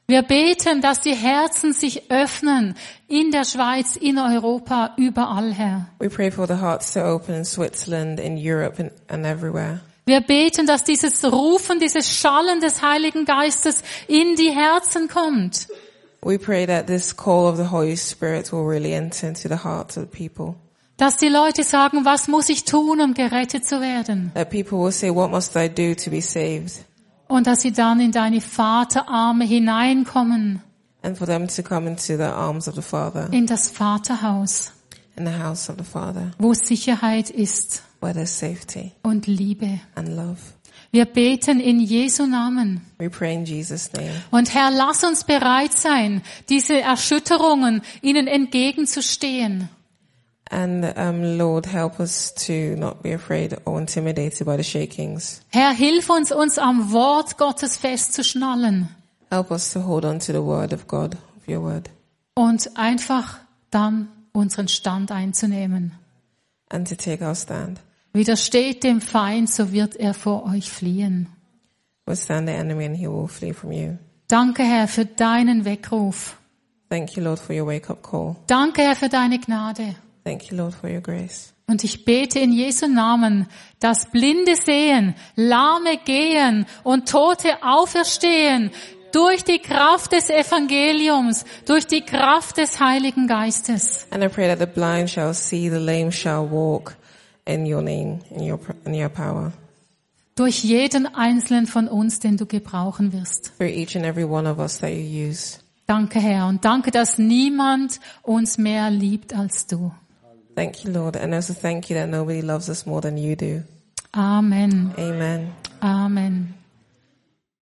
[SPEAKER 1] Wir beten, dass die Herzen sich öffnen in der Schweiz, in Europa, überall, Herr.
[SPEAKER 2] We pray for the hearts to open in Switzerland, in Europe, and everywhere.
[SPEAKER 1] Wir beten, dass dieses Rufen, dieses Schallen des Heiligen Geistes in die Herzen kommt.
[SPEAKER 2] We pray that this call of the Holy Spirit will really enter into the hearts of the people.
[SPEAKER 1] Dass die Leute sagen, was muss ich tun, um gerettet zu werden?
[SPEAKER 2] That people will say, what must I do to be saved?
[SPEAKER 1] Und dass sie dann in deine Vaterarme hineinkommen,
[SPEAKER 2] And for them to come into the arms of the Father,
[SPEAKER 1] in das Vaterhaus,
[SPEAKER 2] in the house of the Father,
[SPEAKER 1] wo Sicherheit ist
[SPEAKER 2] where there's safety
[SPEAKER 1] und Liebe.
[SPEAKER 2] and love.
[SPEAKER 1] Wir beten in Jesu Namen.
[SPEAKER 2] We pray in Jesus' name.
[SPEAKER 1] Und Herr, lass uns bereit sein, diese Erschütterungen ihnen entgegenzustehen.
[SPEAKER 2] And Lord, help us to not be afraid or intimidated by the shakings.
[SPEAKER 1] Herr, hilf uns am Wort Gottes festzuschnallen
[SPEAKER 2] Help us to hold on to the word of God, of your word,
[SPEAKER 1] und einfach dann unseren Stand einzunehmen.
[SPEAKER 2] and to take our stand.
[SPEAKER 1] Widersteht dem Feind, so wird er vor euch fliehen.
[SPEAKER 2] Withstand the enemy and he will flee from you.
[SPEAKER 1] Danke, Herr, für deinen Weckruf.
[SPEAKER 2] Thank you, Lord, for your wake-up call.
[SPEAKER 1] Danke, Herr, für deine Gnade.
[SPEAKER 2] Thank you, Lord, for your grace.
[SPEAKER 1] Und ich bete in Jesu Namen, dass Blinde sehen, Lahme gehen und Tote auferstehen durch die Kraft des Evangeliums, durch die Kraft des Heiligen Geistes.
[SPEAKER 2] And I pray that the blind shall see, the lame shall walk in your name, in your power.
[SPEAKER 1] Durch jeden einzelnen von uns, den du gebrauchen wirst.
[SPEAKER 2] For each and every one of us that you use.
[SPEAKER 1] Danke, Herr, und danke, dass niemand uns mehr liebt als du.
[SPEAKER 2] Thank you, Lord, and also thank you that nobody loves us more than you do.
[SPEAKER 1] Amen.
[SPEAKER 2] Amen.
[SPEAKER 1] Amen.